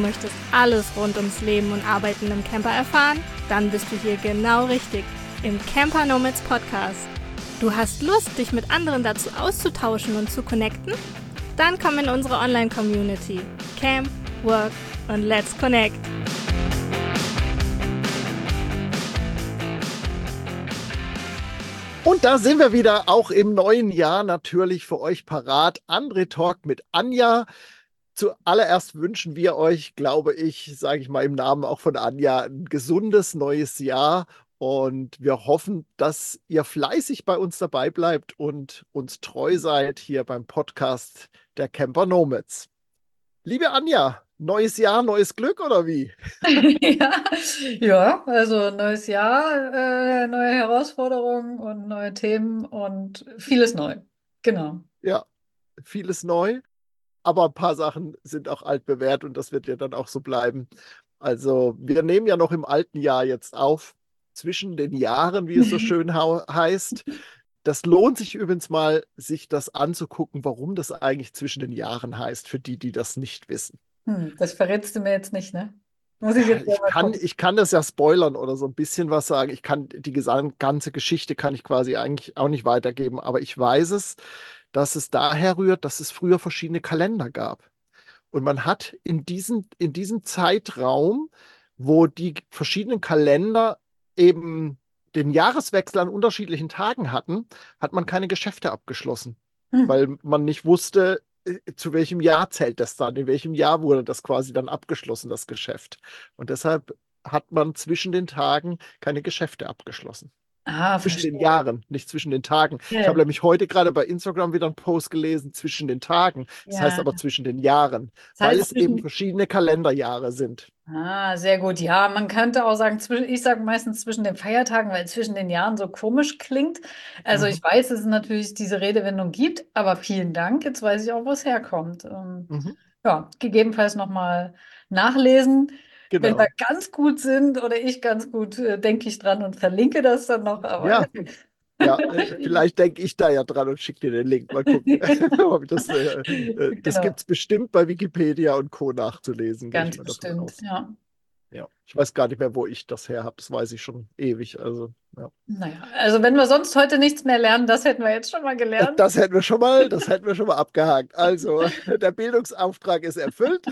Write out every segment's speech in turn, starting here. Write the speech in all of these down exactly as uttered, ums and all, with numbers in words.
möchtest alles rund ums Leben und Arbeiten im Camper erfahren? Dann bist du hier genau richtig, im Camper Nomads Podcast. Du hast Lust, dich mit anderen dazu auszutauschen und zu connecten? Dann komm in unsere Online-Community. Camp, Work und Let's Connect. Und da sind wir wieder, auch im neuen Jahr natürlich für euch parat. André Talk mit Anja. Zuallererst wünschen wir euch, glaube ich, sage ich mal im Namen auch von Anja, ein gesundes neues Jahr. Und wir hoffen, dass ihr fleißig bei uns dabei bleibt und uns treu seid hier beim Podcast der Camper Nomads. Liebe Anja, neues Jahr, neues Glück oder wie? Ja, ja, also neues Jahr, äh, neue Herausforderungen und neue Themen und vieles neu. Genau. Ja, vieles neu, aber ein paar Sachen sind auch altbewährt und das wird ja dann auch so bleiben. Also wir nehmen ja noch im alten Jahr jetzt auf, zwischen den Jahren, wie es so schön heißt. Das lohnt sich übrigens mal, sich das anzugucken, warum das eigentlich zwischen den Jahren heißt, für die, die das nicht wissen. Hm, das verrätst du mir jetzt nicht, ne? Muss ich jetzt Ich selber kann, gucken. ich kann das ja spoilern oder so ein bisschen was sagen. Ich kann die gesam- ganze Geschichte kann ich quasi eigentlich auch nicht weitergeben, aber ich weiß es, dass es daher rührt, dass es früher verschiedene Kalender gab. Und man hat in diesem, in diesem Zeitraum, wo die verschiedenen Kalender eben den Jahreswechsel an unterschiedlichen Tagen hatten, hat man keine Geschäfte abgeschlossen, Hm. weil man nicht wusste, äh, zu welchem Jahr zählt das dann, in welchem Jahr wurde das quasi dann abgeschlossen, das Geschäft. Und deshalb hat man zwischen den Tagen keine Geschäfte abgeschlossen. Ah, Zwischen den verstehe. Jahren, nicht zwischen den Tagen. Ja, Ich habe ja. nämlich heute gerade bei Instagram wieder einen Post gelesen, zwischen den Tagen. Das heißt Ja. aber zwischen den Jahren, Das weil heißt es eben zwischen. verschiedene Kalenderjahre sind. Ah, sehr gut. Ja, man könnte auch sagen, zwischen, ich sage meistens zwischen den Feiertagen, weil zwischen den Jahren so komisch klingt. Also Mhm. ich weiß, dass es natürlich diese Redewendung gibt, aber vielen Dank. Jetzt weiß ich auch, wo es herkommt. Ähm, Mhm. ja, gegebenenfalls nochmal nachlesen. Wenn wir Genau. ganz gut sind oder ich ganz gut, äh, denke ich dran und verlinke das dann noch. Aber Ja, ja, äh, vielleicht denke ich da ja dran und schicke dir den Link. Mal gucken. Ob ich das äh, äh, das genau, gibt es bestimmt bei Wikipedia und Co. nachzulesen, gehe ich ganz mal davon bestimmt. aus. Ja. Ja. Ich weiß gar nicht mehr, wo ich das her habe. Das weiß ich schon ewig. Also, ja. Naja, also wenn wir sonst heute nichts mehr lernen, das hätten wir jetzt schon mal Das, gelernt. das hätten wir schon mal, das hätten wir schon mal abgehakt. Also, der Bildungsauftrag ist erfüllt.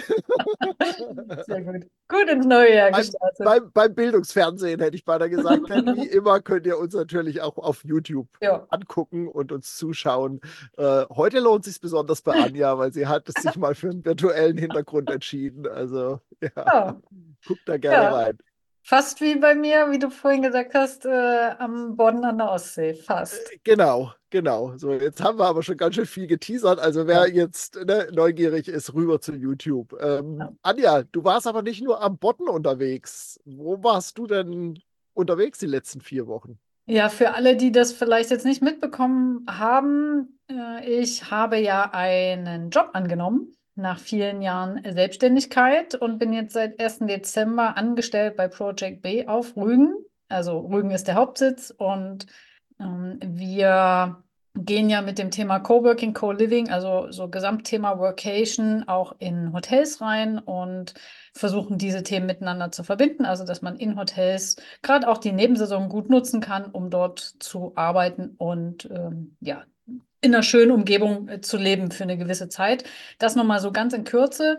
Sehr gut. Gut ins neue Jahr Beim, gestartet. beim, beim Bildungsfernsehen hätte ich beinahe gesagt, denn wie immer könnt ihr uns natürlich auch auf YouTube Ja. angucken und uns zuschauen. Äh, heute lohnt es sich besonders bei Anja, weil sie hat es sich mal für einen virtuellen Hintergrund entschieden. Also ja, Ja. guckt da gerne Ja. rein. Fast wie bei mir, wie du vorhin gesagt hast, äh, am Bodden an der Ostsee. Fast. Genau, genau. So, jetzt haben wir aber schon ganz schön viel geteasert. Also Ja. wer jetzt ne, neugierig ist, rüber zu YouTube. Ähm, Ja. Anja, du warst aber nicht nur am Bodden unterwegs. Wo warst du denn unterwegs die letzten vier Wochen? Ja, für alle, die das vielleicht jetzt nicht mitbekommen haben, äh, ich habe ja einen Job angenommen nach vielen Jahren Selbstständigkeit und bin jetzt seit ersten Dezember angestellt bei Project B auf Rügen. Also Rügen ist der Hauptsitz und ähm, wir gehen ja mit dem Thema Coworking, Co-Living, also so Gesamtthema Workation auch in Hotels rein und versuchen diese Themen miteinander zu verbinden, also dass man in Hotels gerade auch die Nebensaison gut nutzen kann, um dort zu arbeiten und ähm, ja, in einer schönen Umgebung äh, zu leben für eine gewisse Zeit. Das nochmal so ganz in Kürze.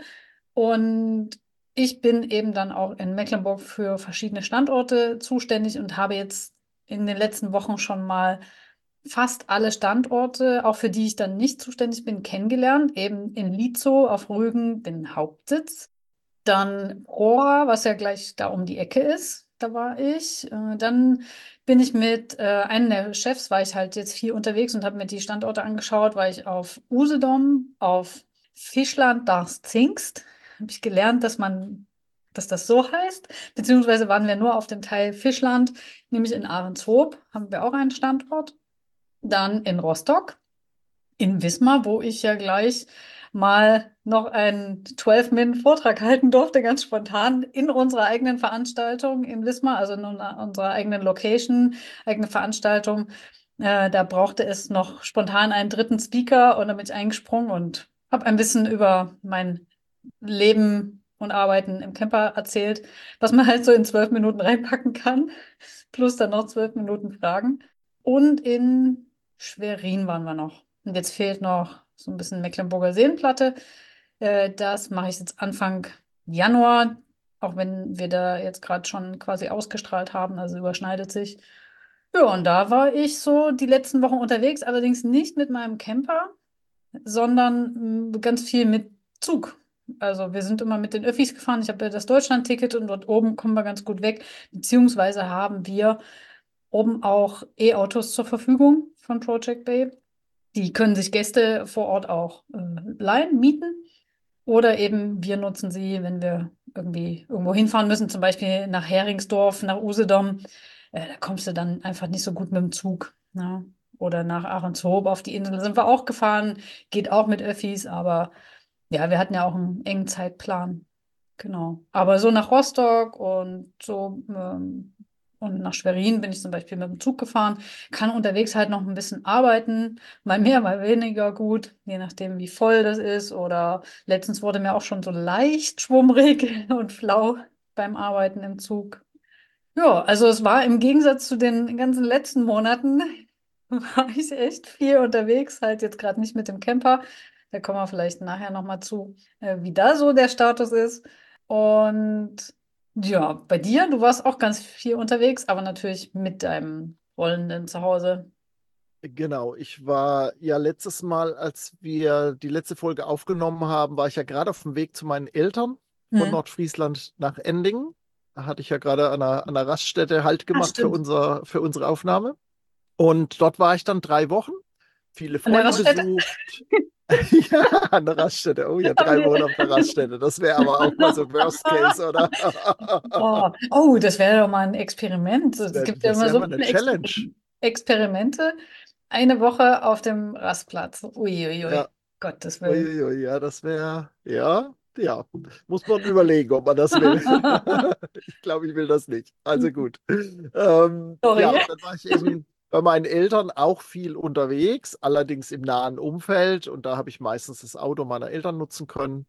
Und ich bin eben dann auch in Mecklenburg für verschiedene Standorte zuständig und habe jetzt in den letzten Wochen schon mal fast alle Standorte, auch für die ich dann nicht zuständig bin, kennengelernt. Eben in Lietzow auf Rügen, den Hauptsitz. Dann Rohr, was ja gleich da um die Ecke ist, da war ich. Äh, Dann bin ich mit äh, einem der Chefs, war ich halt jetzt viel unterwegs und habe mir die Standorte angeschaut, war ich auf Usedom, auf Fischland, das Zingst. Habe ich gelernt, dass man, dass das so heißt. Beziehungsweise waren wir nur auf dem Teil Fischland, nämlich in Ahrenshoop, haben wir auch einen Standort. Dann in Rostock, in Wismar, wo ich ja gleich mal noch einen zwölf-Minuten-Vortrag halten durfte, ganz spontan in unserer eigenen Veranstaltung in Wismar, also in unserer eigenen Location, eigene Veranstaltung. Äh, da brauchte es noch spontan einen dritten Speaker und da bin ich eingesprungen und habe ein bisschen über mein Leben und Arbeiten im Camper erzählt, was man halt so in zwölf Minuten reinpacken kann, plus dann noch zwölf Minuten Fragen. Und in Schwerin waren wir noch. Und jetzt fehlt noch so ein bisschen Mecklenburger Seenplatte. Äh, das mache ich jetzt Anfang Januar, auch wenn wir da jetzt gerade schon quasi ausgestrahlt haben, also überschneidet sich. Ja, und da war ich so die letzten Wochen unterwegs, allerdings nicht mit meinem Camper, sondern mh, ganz viel mit Zug. Also wir sind immer mit den Öffis gefahren. Ich habe ja das Deutschland-Ticket und dort oben kommen wir ganz gut weg. Beziehungsweise haben wir oben auch E-Autos zur Verfügung von Project Bay. Die können sich Gäste vor Ort auch äh, leihen, mieten. Oder eben wir nutzen sie, wenn wir irgendwie irgendwo hinfahren müssen, zum Beispiel nach Heringsdorf, nach Usedom. Äh, da kommst du dann einfach nicht so gut mit dem Zug. Ne? Oder nach Ahrenshoop auf die Insel sind wir auch gefahren. Geht auch mit Öffis, aber ja, wir hatten ja auch einen engen Zeitplan. Genau. Aber so nach Rostock und so ähm, und nach Schwerin bin ich zum Beispiel mit dem Zug gefahren. Kann unterwegs halt noch ein bisschen arbeiten, mal mehr, mal weniger gut, je nachdem, wie voll das ist. Oder letztens wurde mir auch schon so leicht schwummrig und flau beim Arbeiten im Zug. Ja, also es war im Gegensatz zu den ganzen letzten Monaten, war ich echt viel unterwegs, halt jetzt gerade nicht mit dem Camper. Da kommen wir vielleicht nachher nochmal zu, äh, wie da so der Status ist. Und ja, bei dir, du warst auch ganz viel unterwegs, aber natürlich mit deinem rollenden Zuhause. Genau, ich war ja letztes Mal, als wir die letzte Folge aufgenommen haben, war ich ja gerade auf dem Weg zu meinen Eltern von Hm. Nordfriesland nach Endingen. Da hatte ich ja gerade an einer, an einer Raststätte Halt Ach, gemacht für stimmt. unser, für unsere Aufnahme. Und dort war ich dann drei Wochen, viele An der Freunde Raststätte besucht. Ja, an der Raststätte. Oh ja, haben drei wir. Wochen auf der Raststätte. Das wäre aber auch mal so Worst Case, oder? Oh, oh, das wäre doch mal ein Experiment. Das Es wäre gibt ja das immer wär so mal eine viele Exper Challenge. Experimente. Eine Woche auf dem Rastplatz. Uiuiui. Ja. Gottes Willen. Uiuiui, ja, das wäre, ja, ja, muss man überlegen, ob man das will. Ich glaube, ich will das nicht. Also gut. Ähm, ja, Sorry. und dann war ich eben bei meinen Eltern auch viel unterwegs, allerdings im nahen Umfeld. Und da habe ich meistens das Auto meiner Eltern nutzen können.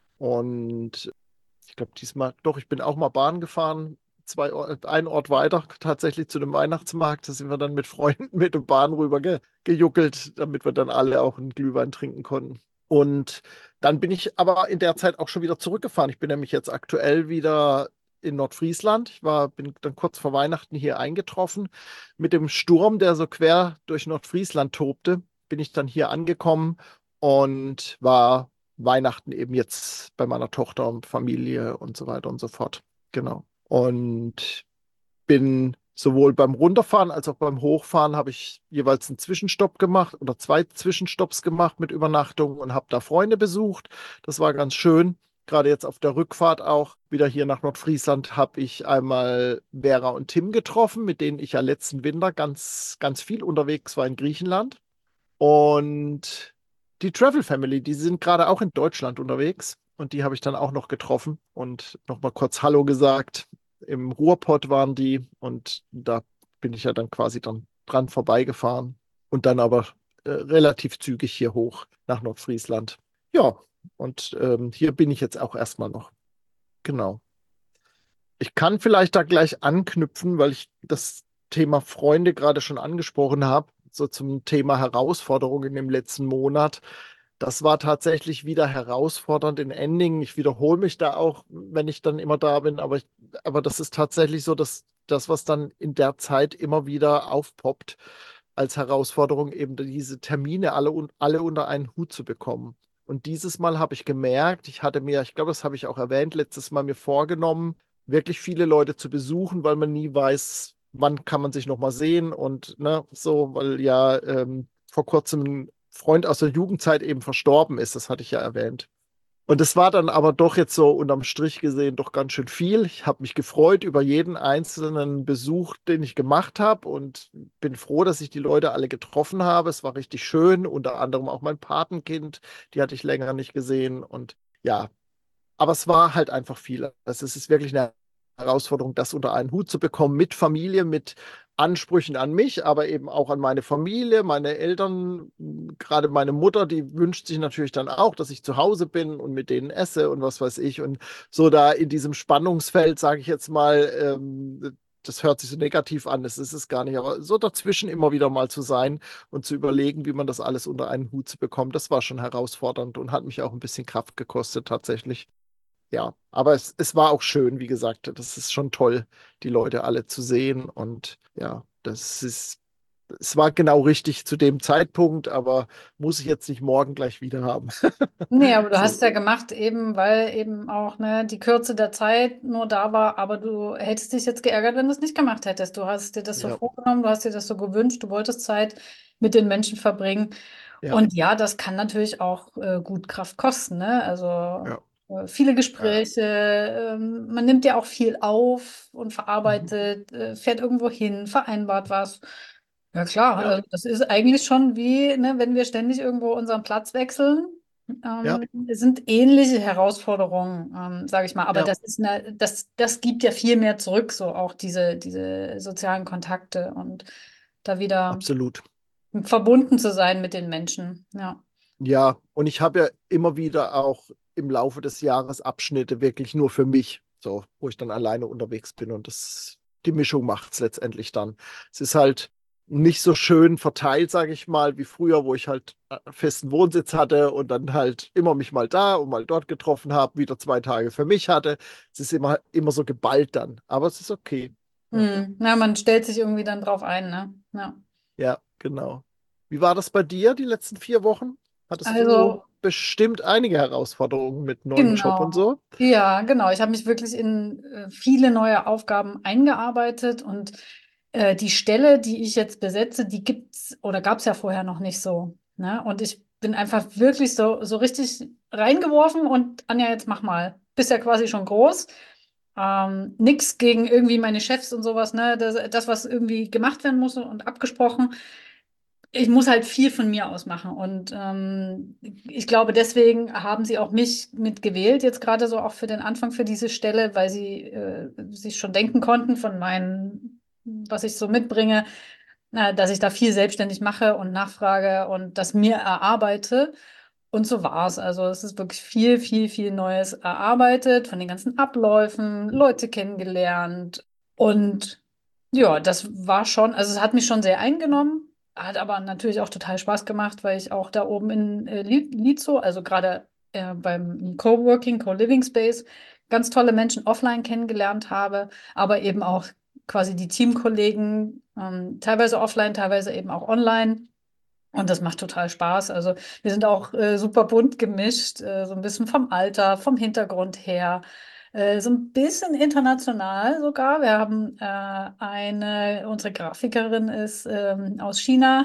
Und ich glaube, diesmal, doch, ich bin auch mal Bahn gefahren, zwei Or einen Ort weiter, tatsächlich zu dem Weihnachtsmarkt. Da sind wir dann mit Freunden mit der Bahn rüber ge gejuckelt, damit wir dann alle auch einen Glühwein trinken konnten. Und dann bin ich aber in der Zeit auch schon wieder zurückgefahren. Ich bin nämlich jetzt aktuell wieder in Nordfriesland. Ich war, bin dann kurz vor Weihnachten hier eingetroffen. Mit dem Sturm, der so quer durch Nordfriesland tobte, bin ich dann hier angekommen und war Weihnachten eben jetzt bei meiner Tochter und Familie und so weiter und so fort. Genau. Und bin sowohl beim Runterfahren als auch beim Hochfahren habe ich jeweils einen Zwischenstopp gemacht oder zwei Zwischenstopps gemacht mit Übernachtung und habe da Freunde besucht. Das war ganz schön. Gerade jetzt auf der Rückfahrt auch wieder hier nach Nordfriesland habe ich einmal Vera und Tim getroffen, mit denen ich ja letzten Winter ganz, ganz viel unterwegs war in Griechenland. Und die Travel Family, die sind gerade auch in Deutschland unterwegs. Und die habe ich dann auch noch getroffen und nochmal kurz Hallo gesagt. Im Ruhrpott waren die und da bin ich ja dann quasi dann dran vorbeigefahren und dann aber äh, relativ zügig hier hoch nach Nordfriesland. Ja, und ähm, hier bin ich jetzt auch erstmal noch. Genau. Ich kann vielleicht da gleich anknüpfen, weil ich das Thema Freunde gerade schon angesprochen habe, so zum Thema Herausforderungen im letzten Monat. Das war tatsächlich wieder herausfordernd in Endingen. Ich wiederhole mich da auch, wenn ich dann immer da bin, aber, ich, aber das ist tatsächlich so, dass das, was dann in der Zeit immer wieder aufpoppt, als Herausforderung eben diese Termine alle, un- alle unter einen Hut zu bekommen. Und dieses Mal habe ich gemerkt, ich hatte mir, ich glaube, das habe ich auch erwähnt, letztes Mal mir vorgenommen, wirklich viele Leute zu besuchen, weil man nie weiß, wann kann man sich noch mal sehen und ne, so, weil ja ähm, vor kurzem ein Freund aus der Jugendzeit eben verstorben ist, das hatte ich ja erwähnt. Und es war dann aber doch jetzt so unterm Strich gesehen doch ganz schön viel. Ich habe mich gefreut über jeden einzelnen Besuch, den ich gemacht habe und bin froh, dass ich die Leute alle getroffen habe. Es war richtig schön, unter anderem auch mein Patenkind, die hatte ich länger nicht gesehen und ja, aber es war halt einfach viel. Also es ist wirklich eine Herausforderung, das unter einen Hut zu bekommen mit Familie, mit Ansprüchen an mich, aber eben auch an meine Familie, meine Eltern, gerade meine Mutter, die wünscht sich natürlich dann auch, dass ich zu Hause bin und mit denen esse und was weiß ich. Und so da in diesem Spannungsfeld, sage ich jetzt mal, ähm, das hört sich so negativ an, das ist es gar nicht, aber so dazwischen immer wieder mal zu sein und zu überlegen, wie man das alles unter einen Hut zu bekommen, das war schon herausfordernd und hat mich auch ein bisschen Kraft gekostet tatsächlich. Ja, aber es, es war auch schön, wie gesagt, das ist schon toll, die Leute alle zu sehen und ja, das ist, es war genau richtig zu dem Zeitpunkt, aber muss ich jetzt nicht morgen gleich wieder haben. Nee, aber du hast So, es ja gemacht, eben weil eben auch ne, die Kürze der Zeit nur da war, aber du hättest dich jetzt geärgert, wenn du es nicht gemacht hättest. Du hast dir das so ja, vorgenommen, du hast dir das so gewünscht, du wolltest Zeit mit den Menschen verbringen. ja, Und ja, das kann natürlich auch äh, gut Kraft kosten, ne? Also ja, äh, viele ja. Gespräche, ähm, man nimmt ja auch viel auf und Mhm. verarbeitet, äh, fährt irgendwo hin, vereinbart was. Ja klar, Ja, also das ist eigentlich schon wie, ne, wenn wir ständig irgendwo unseren Platz wechseln. ja, Ähm, es sind ähnliche Herausforderungen, ähm, sage ich mal, aber ja, das ist eine, das, das gibt ja viel mehr zurück, so auch diese, diese sozialen Kontakte und da wieder absolut. verbunden zu sein mit den Menschen. Ja. Ja, und ich habe ja immer wieder auch im Laufe des Jahres Abschnitte wirklich nur für mich, so, wo ich dann alleine unterwegs bin und das, die Mischung macht es letztendlich dann. Es ist halt nicht so schön verteilt, sage ich mal, wie früher, wo ich halt einen festen Wohnsitz hatte und dann halt immer mich mal da und mal dort getroffen habe, wieder zwei Tage für mich hatte. Es ist immer, immer so geballt dann, aber es ist okay. Ja, Hm. Na, man stellt sich irgendwie dann drauf ein, ne? Ja. ja, genau. Wie war das bei dir die letzten vier Wochen? Hattest du Also, bestimmt einige Herausforderungen mit neuen Job und genau. so? Ja, genau. Ich habe mich wirklich in äh, viele neue Aufgaben eingearbeitet und äh, die Stelle, die ich jetzt besetze, die gibt's oder gab es ja vorher noch nicht so. Ne? Und ich bin einfach wirklich so, so richtig reingeworfen und Anja, jetzt mach mal. Bist ja quasi schon groß. Ähm, nix gegen irgendwie meine Chefs und sowas, ne? Das, das, was irgendwie gemacht werden muss und abgesprochen. Ich muss halt viel von mir aus machen. Und ähm, ich glaube, deswegen haben sie auch mich mitgewählt, jetzt gerade so auch für den Anfang für diese Stelle, weil sie äh, sich schon denken konnten von meinen, was ich so mitbringe, na, dass ich da viel selbstständig mache und nachfrage und das mir erarbeite. Und so war es. Also es ist wirklich viel, viel, viel Neues erarbeitet, von den ganzen Abläufen, Leute kennengelernt. Und ja, das war schon, also es hat mich schon sehr eingenommen, hat aber natürlich auch total Spaß gemacht, weil ich auch da oben in äh, Li- Lizo, also gerade äh, beim Coworking, Co-Living Space, ganz tolle Menschen offline kennengelernt habe, aber eben auch quasi die Teamkollegen, ähm, teilweise offline, teilweise eben auch online. Und das macht total Spaß. Also wir sind auch äh, super bunt gemischt, äh, so ein bisschen vom Alter, vom Hintergrund her, äh, so ein bisschen international sogar. Wir haben äh, eine, unsere Grafikerin ist ähm, aus China.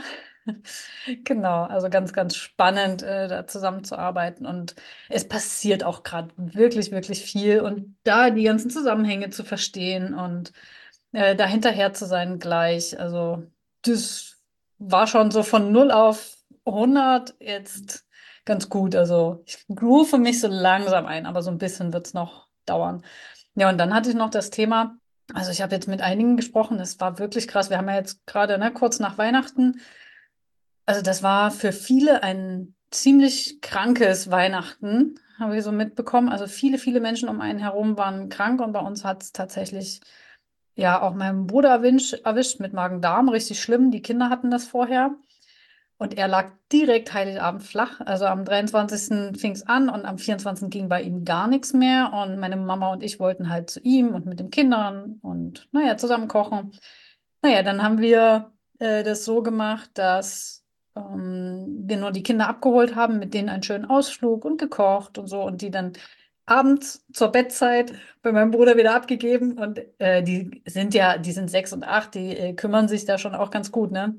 Genau, also ganz, ganz spannend, äh, da zusammenzuarbeiten. Und es passiert auch gerade wirklich, wirklich viel. Und da die ganzen Zusammenhänge zu verstehen und äh, da hinterher zu sein gleich. Also das war schon so von null auf hundert jetzt ganz gut. Also ich groove mich so langsam ein, aber so ein bisschen wird es noch dauern. Ja, und dann hatte ich noch das Thema, also ich habe jetzt mit einigen gesprochen, es war wirklich krass. Wir haben ja jetzt gerade, ne, kurz nach Weihnachten, also das war für viele ein ziemlich krankes Weihnachten, habe ich so mitbekommen. Also viele, viele Menschen um einen herum waren krank und bei uns hat es tatsächlich ja auch meinen Bruder erwischt, erwischt mit Magen-Darm, richtig schlimm. Die Kinder hatten das vorher. Und er lag direkt Heiligabend flach. Also am dreiundzwanzigsten fing es an und am vierundzwanzigsten ging bei ihm gar nichts mehr. Und meine Mama und ich wollten halt zu ihm und mit den Kindern und naja, zusammen kochen. Naja, dann haben wir äh, das so gemacht, dass ähm, wir nur die Kinder abgeholt haben, mit denen einen schönen Ausflug und gekocht und so und die dann abends zur Bettzeit bei meinem Bruder wieder abgegeben. Und äh, die sind ja, die sind sechs und acht, die äh, kümmern sich da schon auch ganz gut, ne?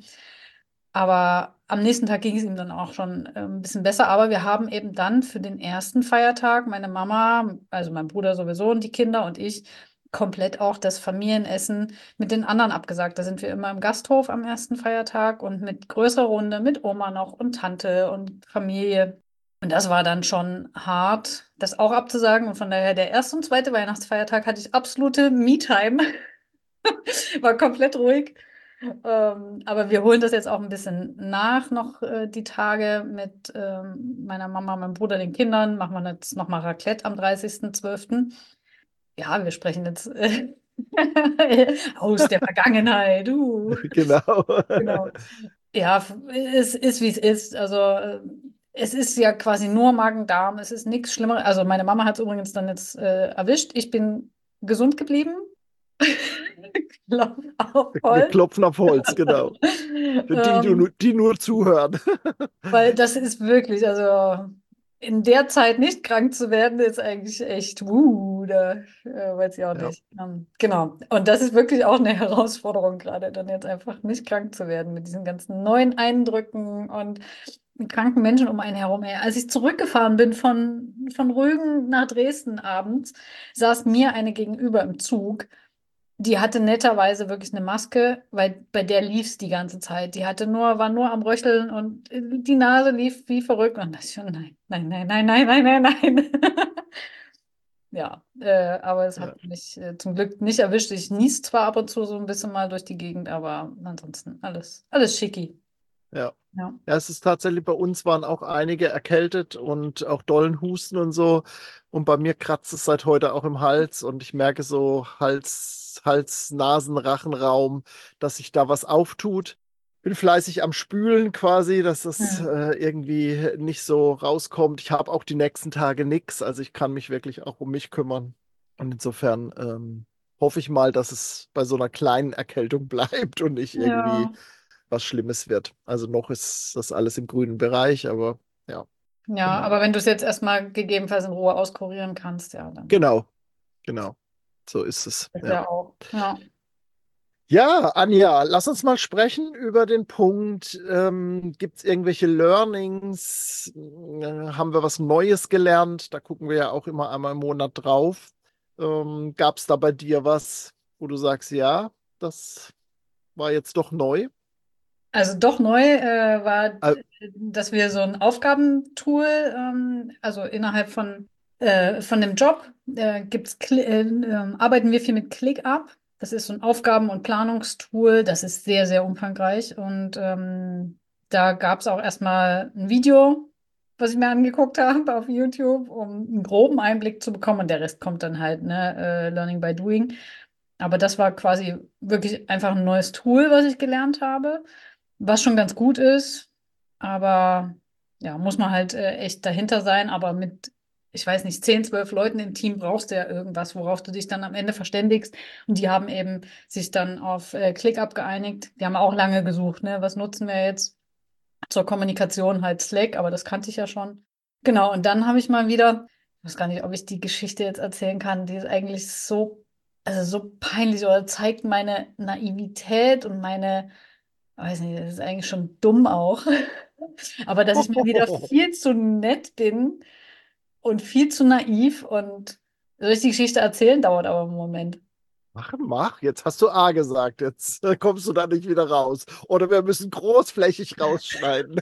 Aber am nächsten Tag ging es ihm dann auch schon äh, ein bisschen besser. Aber wir haben eben dann für den ersten Feiertag, meine Mama, also mein Bruder sowieso und die Kinder und ich, komplett auch das Familienessen mit den anderen abgesagt. Da sind wir immer im Gasthof am ersten Feiertag und mit größerer Runde, mit Oma noch und Tante und Familie. Und das war dann schon hart, das auch abzusagen. Und von daher, der erste und zweite Weihnachtsfeiertag hatte ich absolute Me-Time. War komplett ruhig. Ähm, aber wir holen das jetzt auch ein bisschen nach, noch äh, die Tage mit ähm, meiner Mama, meinem Bruder, den Kindern. Machen wir jetzt nochmal Raclette am dreißigsten zwölften. Ja, wir sprechen jetzt äh, aus der Vergangenheit. Uh. Genau. Genau. Ja, es ist, wie es ist. Also, äh, es ist ja quasi nur Magen-Darm. Es ist nichts Schlimmeres. Also, meine Mama hat es übrigens dann jetzt äh, erwischt. Ich bin gesund geblieben. Klopf auf Wir Holz. klopfen auf Holz, genau. Für die, die, Ähm, nur- die nur zuhören. weil das ist wirklich, also in der Zeit nicht krank zu werden, ist eigentlich echt, uh, da äh, weiß ich auch Ja. nicht. Ähm, genau. Und das ist wirklich auch eine Herausforderung gerade, dann jetzt einfach nicht krank zu werden mit diesen ganzen neuen Eindrücken und kranken Menschen um einen herum. Ey, als ich zurückgefahren bin von, von Rügen nach Dresden abends, saß mir eine gegenüber im Zug. Die hatte netterweise wirklich eine Maske, weil bei der lief es die ganze Zeit. Die hatte nur, war nur am Röcheln und äh, die Nase lief wie verrückt. Und das schon, nein, nein, nein, nein, nein, nein, nein, nein. Ja, äh, aber es Ja. hat mich äh, zum Glück nicht erwischt. Ich nies zwar ab und zu so ein bisschen mal durch die Gegend, aber ansonsten alles, alles schicki. Ja. Ja. Ja, es ist tatsächlich, bei uns waren auch einige erkältet und auch dollen Husten und so. Und bei mir kratzt es seit heute auch im Hals und ich merke so Hals, Hals, Nasen, Rachenraum, dass sich da was auftut. Bin fleißig am Spülen quasi, dass das Hm. äh, irgendwie nicht so rauskommt. Ich habe auch die nächsten Tage nichts, also ich kann mich wirklich auch um mich kümmern. Und insofern ähm, hoffe ich mal, dass es bei so einer kleinen Erkältung bleibt und nicht irgendwie Ja, was Schlimmes wird. Also noch ist das alles im grünen Bereich, aber ja, ja, genau. aber wenn du es jetzt erstmal gegebenenfalls in Ruhe auskurieren kannst, ja, dann Genau, genau. So ist es. ist Ja. ja auch. Ja. Ja, Anja, lass uns mal sprechen über den Punkt, ähm, gibt es irgendwelche Learnings? Äh, haben wir was Neues gelernt? Da gucken wir ja auch immer einmal im Monat drauf. Ähm, gab es da bei dir was, wo du sagst, ja, das war jetzt doch neu? Also doch neu äh, war, Äh, dass wir so ein Aufgabentool, ähm, also innerhalb von, äh, von dem Job, äh, gibt's Cli- äh, ähm, arbeiten wir viel mit ClickUp. Das ist so ein Aufgaben- und Planungstool. Das ist sehr, sehr umfangreich. Und ähm, da gab es auch erstmal ein Video, was ich mir angeguckt habe auf YouTube, um einen groben Einblick zu bekommen. Und der Rest kommt dann halt, ne, äh, Learning by Doing. Aber das war quasi wirklich einfach ein neues Tool, was ich gelernt habe, was schon ganz gut ist, aber ja, muss man halt äh, echt dahinter sein. Aber mit, ich weiß nicht, zehn, zwölf Leuten im Team brauchst du ja irgendwas, worauf du dich dann am Ende verständigst. Und die haben eben sich dann auf äh, ClickUp geeinigt. Die haben auch lange gesucht, ne? Was nutzen wir jetzt zur Kommunikation? Halt Slack, aber das kannte ich ja schon. Genau, und dann habe ich mal wieder, ich weiß gar nicht, ob ich die Geschichte jetzt erzählen kann, die ist eigentlich so, also so peinlich oder zeigt meine Naivität und meine, weiß nicht, das ist eigentlich schon dumm auch. Aber dass ich mal wieder viel zu nett bin und viel zu naiv und soll ich die Geschichte erzählen, dauert aber einen Moment. Mach, mach, jetzt hast du A gesagt, jetzt äh, kommst du da nicht wieder raus. Oder wir müssen großflächig rausschneiden.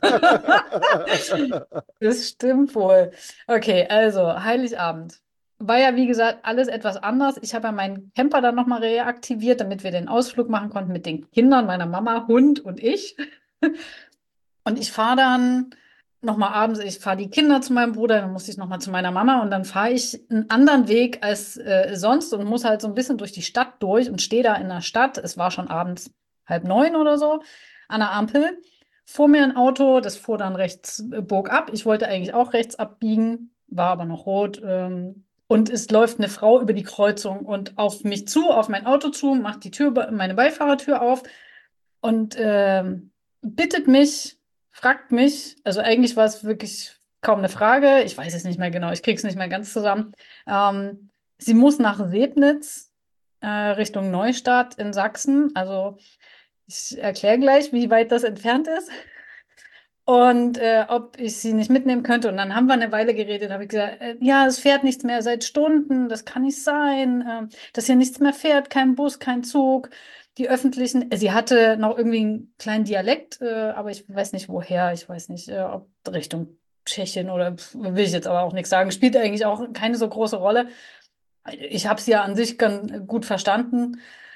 Das stimmt wohl. Okay, also Heiligabend. War ja, wie gesagt, alles etwas anders. Ich habe ja meinen Camper dann nochmal reaktiviert, damit wir den Ausflug machen konnten mit den Kindern, meiner Mama, Hund und ich. Und ich fahre dann nochmal abends, ich fahre die Kinder zu meinem Bruder, dann muss ich nochmal zu meiner Mama und dann fahre ich einen anderen Weg als äh, sonst und muss halt so ein bisschen durch die Stadt durch und stehe da in der Stadt. Es war schon abends halb neun oder so an der Ampel. Vor mir ein Auto, das fuhr dann rechts, äh, bog ab. Ich wollte eigentlich auch rechts abbiegen, war aber noch rot. Ähm, und es läuft eine Frau über die Kreuzung und auf mich zu, auf mein Auto zu, macht die Tür, meine Beifahrertür auf und ähm, bittet mich, fragt mich, also eigentlich war es wirklich kaum eine Frage, ich weiß es nicht mehr genau, ich kriege es nicht mehr ganz zusammen. Ähm, sie muss nach Sebnitz äh, Richtung Neustadt in Sachsen, also ich erkläre gleich, wie weit das entfernt ist und äh, ob ich sie nicht mitnehmen könnte. Und dann haben wir eine Weile geredet, habe ich gesagt, äh, ja, es fährt nichts mehr seit Stunden, das kann nicht sein, äh, dass hier nichts mehr fährt, kein Bus, kein Zug. Die öffentlichen, äh, sie hatte noch irgendwie einen kleinen Dialekt, äh, aber ich weiß nicht woher, ich weiß nicht, äh, ob Richtung Tschechien oder pf, will ich jetzt aber auch nichts sagen, spielt eigentlich auch keine so große Rolle. Ich habe sie ja an sich ganz gut verstanden.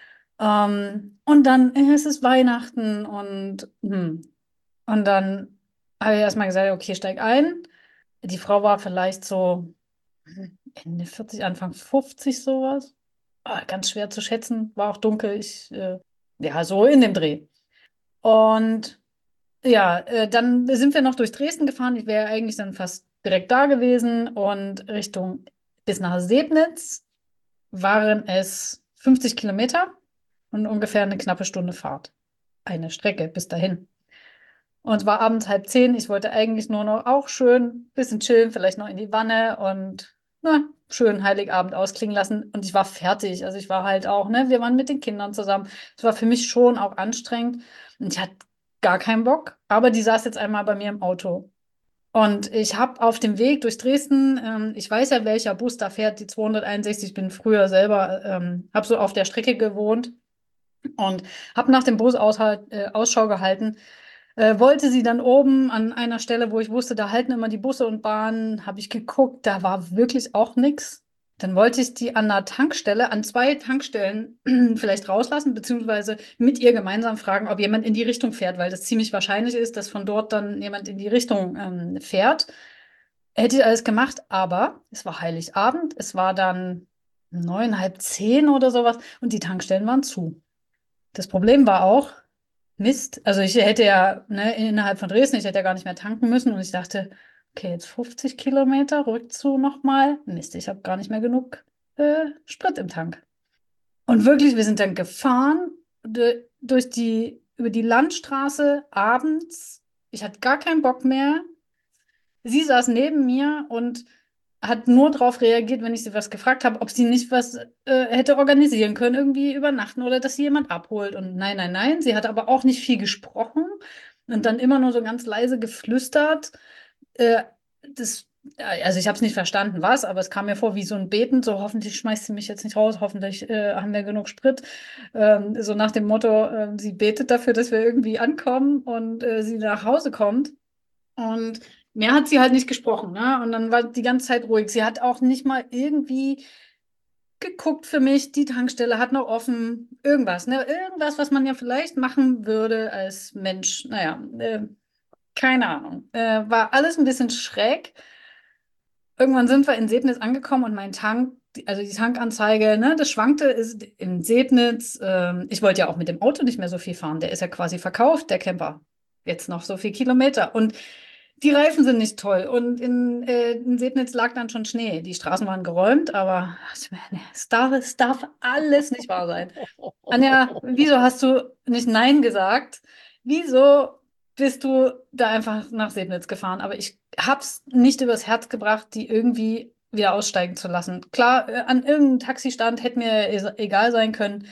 Ähm, und dann äh, es ist Weihnachten und, hm. Und dann habe ich erstmal gesagt, okay, steig ein. Die Frau war vielleicht so hm, Ende vierzig, Anfang fünfzig sowas. Ah, ganz schwer zu schätzen, war auch dunkel. Ich, äh, ja, so in dem Dreh. Und ja, äh, dann sind wir noch durch Dresden gefahren. Ich wäre eigentlich dann fast direkt da gewesen und Richtung bis nach Sebnitz waren es fünfzig Kilometer und ungefähr eine knappe Stunde Fahrt. Eine Strecke bis dahin. Und es war abends halb zehn. Ich wollte eigentlich nur noch auch schön ein bisschen chillen, vielleicht noch in die Wanne und na, schön Heiligabend ausklingen lassen. Und ich war fertig. Also ich war halt auch, ne, wir waren mit den Kindern zusammen. Es war für mich schon auch anstrengend. Und ich hatte gar keinen Bock. Aber die saß jetzt einmal bei mir im Auto. Und ich habe auf dem Weg durch Dresden, ähm, ich weiß ja, welcher Bus da fährt, die zweihunderteinundsechzig. Ich bin früher selber, ähm, habe so auf der Strecke gewohnt und habe nach dem Bus aushalt, äh, Ausschau gehalten. Äh, wollte sie dann oben an einer Stelle, wo ich wusste, da halten immer die Busse und Bahnen, habe ich geguckt, da war wirklich auch nichts. Dann wollte ich die an einer Tankstelle, an zwei Tankstellen vielleicht rauslassen, beziehungsweise mit ihr gemeinsam fragen, ob jemand in die Richtung fährt, weil das ziemlich wahrscheinlich ist, dass von dort dann jemand in die Richtung ähm, fährt. Hätte ich alles gemacht, aber es war Heiligabend, es war dann neun, halb zehn oder sowas und die Tankstellen waren zu. Das Problem war auch, Mist. Also ich hätte ja, ne, innerhalb von Dresden, ich hätte ja gar nicht mehr tanken müssen und ich dachte, okay, jetzt fünfzig Kilometer Rückzug nochmal. Mist, ich habe gar nicht mehr genug äh, Sprit im Tank. Und wirklich, wir sind dann gefahren du- durch die, über die Landstraße abends. Ich hatte gar keinen Bock mehr. Sie saß neben mir und hat nur darauf reagiert, wenn ich sie was gefragt habe, ob sie nicht was äh, hätte organisieren können, irgendwie übernachten oder dass sie jemand abholt. Und nein, nein, nein. Sie hat aber auch nicht viel gesprochen und dann immer nur so ganz leise geflüstert. Äh, das, äh, also ich habe es nicht verstanden, was, aber es kam mir vor wie so ein Beten, so hoffentlich schmeißt sie mich jetzt nicht raus, hoffentlich äh, haben wir genug Sprit. Ähm, so nach dem Motto, äh, sie betet dafür, dass wir irgendwie ankommen und äh, sie nach Hause kommt. Und mehr hat sie halt nicht gesprochen, ne? Und dann war die ganze Zeit ruhig. Sie hat auch nicht mal irgendwie geguckt für mich, die Tankstelle hat noch offen, irgendwas, ne? Irgendwas, was man ja vielleicht machen würde als Mensch. Naja, äh, keine Ahnung. Äh, war alles ein bisschen schräg. Irgendwann sind wir in Sebnitz angekommen und mein Tank, die- also die Tankanzeige, ne, das schwankte, ist in Sebnitz. Ähm, ich wollte ja auch mit dem Auto nicht mehr so viel fahren. Der ist ja quasi verkauft, der Camper. Jetzt noch so viel Kilometer. Und die Reifen sind nicht toll. Und in, äh, in Sebnitz lag dann schon Schnee. Die Straßen waren geräumt, aber nee, es darf, es darf alles nicht wahr sein. Anja, wieso hast du nicht Nein gesagt? Wieso bist du da einfach nach Sebnitz gefahren? Aber ich hab's nicht übers Herz gebracht, die irgendwie wieder aussteigen zu lassen. Klar, äh, an irgendeinem Taxistand hätte mir e- egal sein können.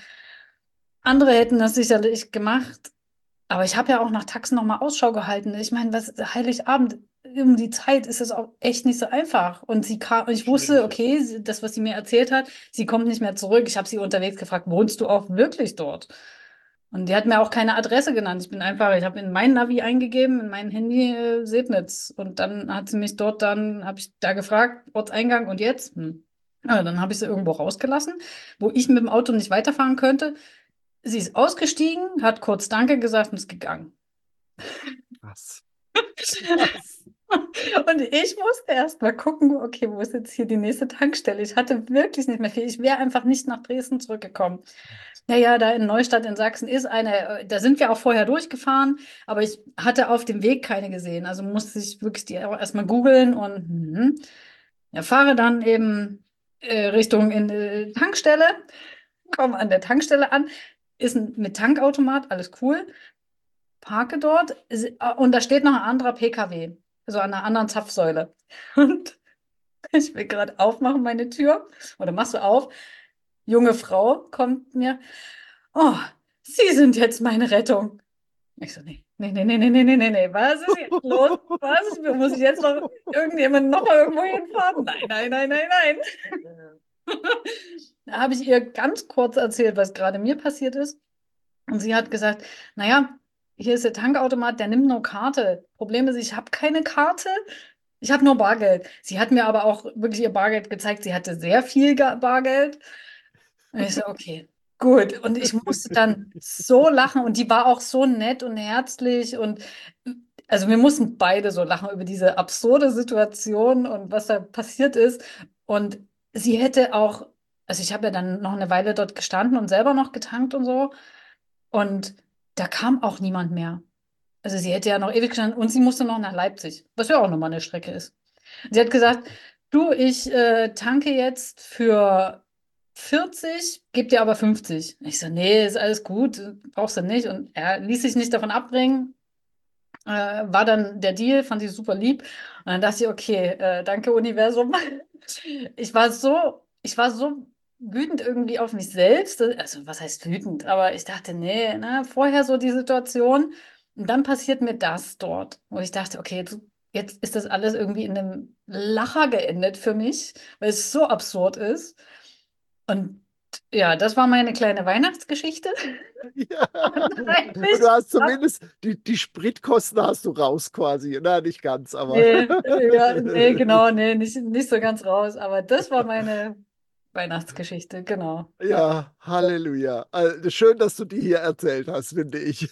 Andere hätten das sicherlich gemacht. Aber ich habe ja auch nach Taxen nochmal Ausschau gehalten. Ich meine, was Heiligabend um die Zeit ist es auch echt nicht so einfach. Und sie kam, ich wusste, Schwierig, ja. okay, sie- das, was sie mir erzählt hat, sie kommt nicht mehr zurück. Ich habe sie unterwegs gefragt, wohnst du auch wirklich dort? Und die hat mir auch keine Adresse genannt. Ich bin einfach, ich habe in mein Navi eingegeben, in mein Handy äh, Sebnitz. Und dann hat sie mich dort dann, habe ich da gefragt, Ortseingang und jetzt? Hm. Ja, dann habe ich sie irgendwo rausgelassen, wo ich mit dem Auto nicht weiterfahren könnte. Sie ist ausgestiegen, hat kurz Danke gesagt und ist gegangen. Was? Was? Und ich musste erst mal gucken, okay, wo ist jetzt hier die nächste Tankstelle? Ich hatte wirklich nicht mehr viel. Ich wäre einfach nicht nach Dresden zurückgekommen. Naja, da in Neustadt in Sachsen ist eine, äh, da sind wir auch vorher durchgefahren, aber ich hatte auf dem Weg keine gesehen. Also musste ich wirklich die auch erstmal googeln und mhm. Ja, fahre dann eben äh, Richtung in äh, Tankstelle, komme an der Tankstelle an, ist ein mit Tankautomat, alles cool. Parke dort ist- äh, und da steht noch ein anderer P K W, so an einer anderen Zapfsäule. Und ich will gerade aufmachen, meine Tür, oder machst du auf? Junge Frau kommt mir, oh, Sie sind jetzt meine Rettung. Ich so, nee, nee, nee, nee, nee, nee, nee, nee, nee, was ist jetzt los? Was? Muss ich jetzt noch irgendjemand noch mal irgendwo hinfahren? Nein, nein, nein, nein, nein. Da habe ich ihr ganz kurz erzählt, was gerade mir passiert ist. Und sie hat gesagt, naja, hier ist der Tankautomat, der nimmt nur Karte. Problem ist, ich habe keine Karte. Ich habe nur Bargeld. Sie hat mir aber auch wirklich ihr Bargeld gezeigt. Sie hatte sehr viel Ga- Bargeld. Und ich so, okay, gut. Und ich musste dann so lachen und die war auch so nett und herzlich und also wir mussten beide so lachen über diese absurde Situation und was da passiert ist. Und sie hätte auch, also ich habe ja dann noch eine Weile dort gestanden und selber noch getankt und so. Und da kam auch niemand mehr. Also sie hätte ja noch ewig gestanden und sie musste noch nach Leipzig, was ja auch nochmal eine Strecke ist. Sie hat gesagt, du, ich äh, tanke jetzt für vierzig, geb dir aber fünfzig. Ich so, nee, ist alles gut, brauchst du nicht. Und er ließ sich nicht davon abbringen, äh, war dann der Deal, fand ich super lieb. Und dann dachte ich, okay, äh, danke Universum. Ich war so, ich war so wütend irgendwie auf mich selbst. Also, was heißt wütend? Aber ich dachte, nee, ne, vorher so die Situation. Und dann passiert mir das dort, wo ich dachte, okay, jetzt, jetzt ist das alles irgendwie in einem Lacher geendet für mich, weil es so absurd ist. Und ja, das war meine kleine Weihnachtsgeschichte. Ja. Und Und du eigentlich, hast zumindest die, die Spritkosten hast du raus quasi. Na, nicht ganz, aber. nee, ja, nee, genau, nee, nicht, nicht so ganz raus. Aber das war meine Weihnachtsgeschichte, genau. Ja. Ja, Halleluja. Also, schön, dass du die hier erzählt hast, finde ich.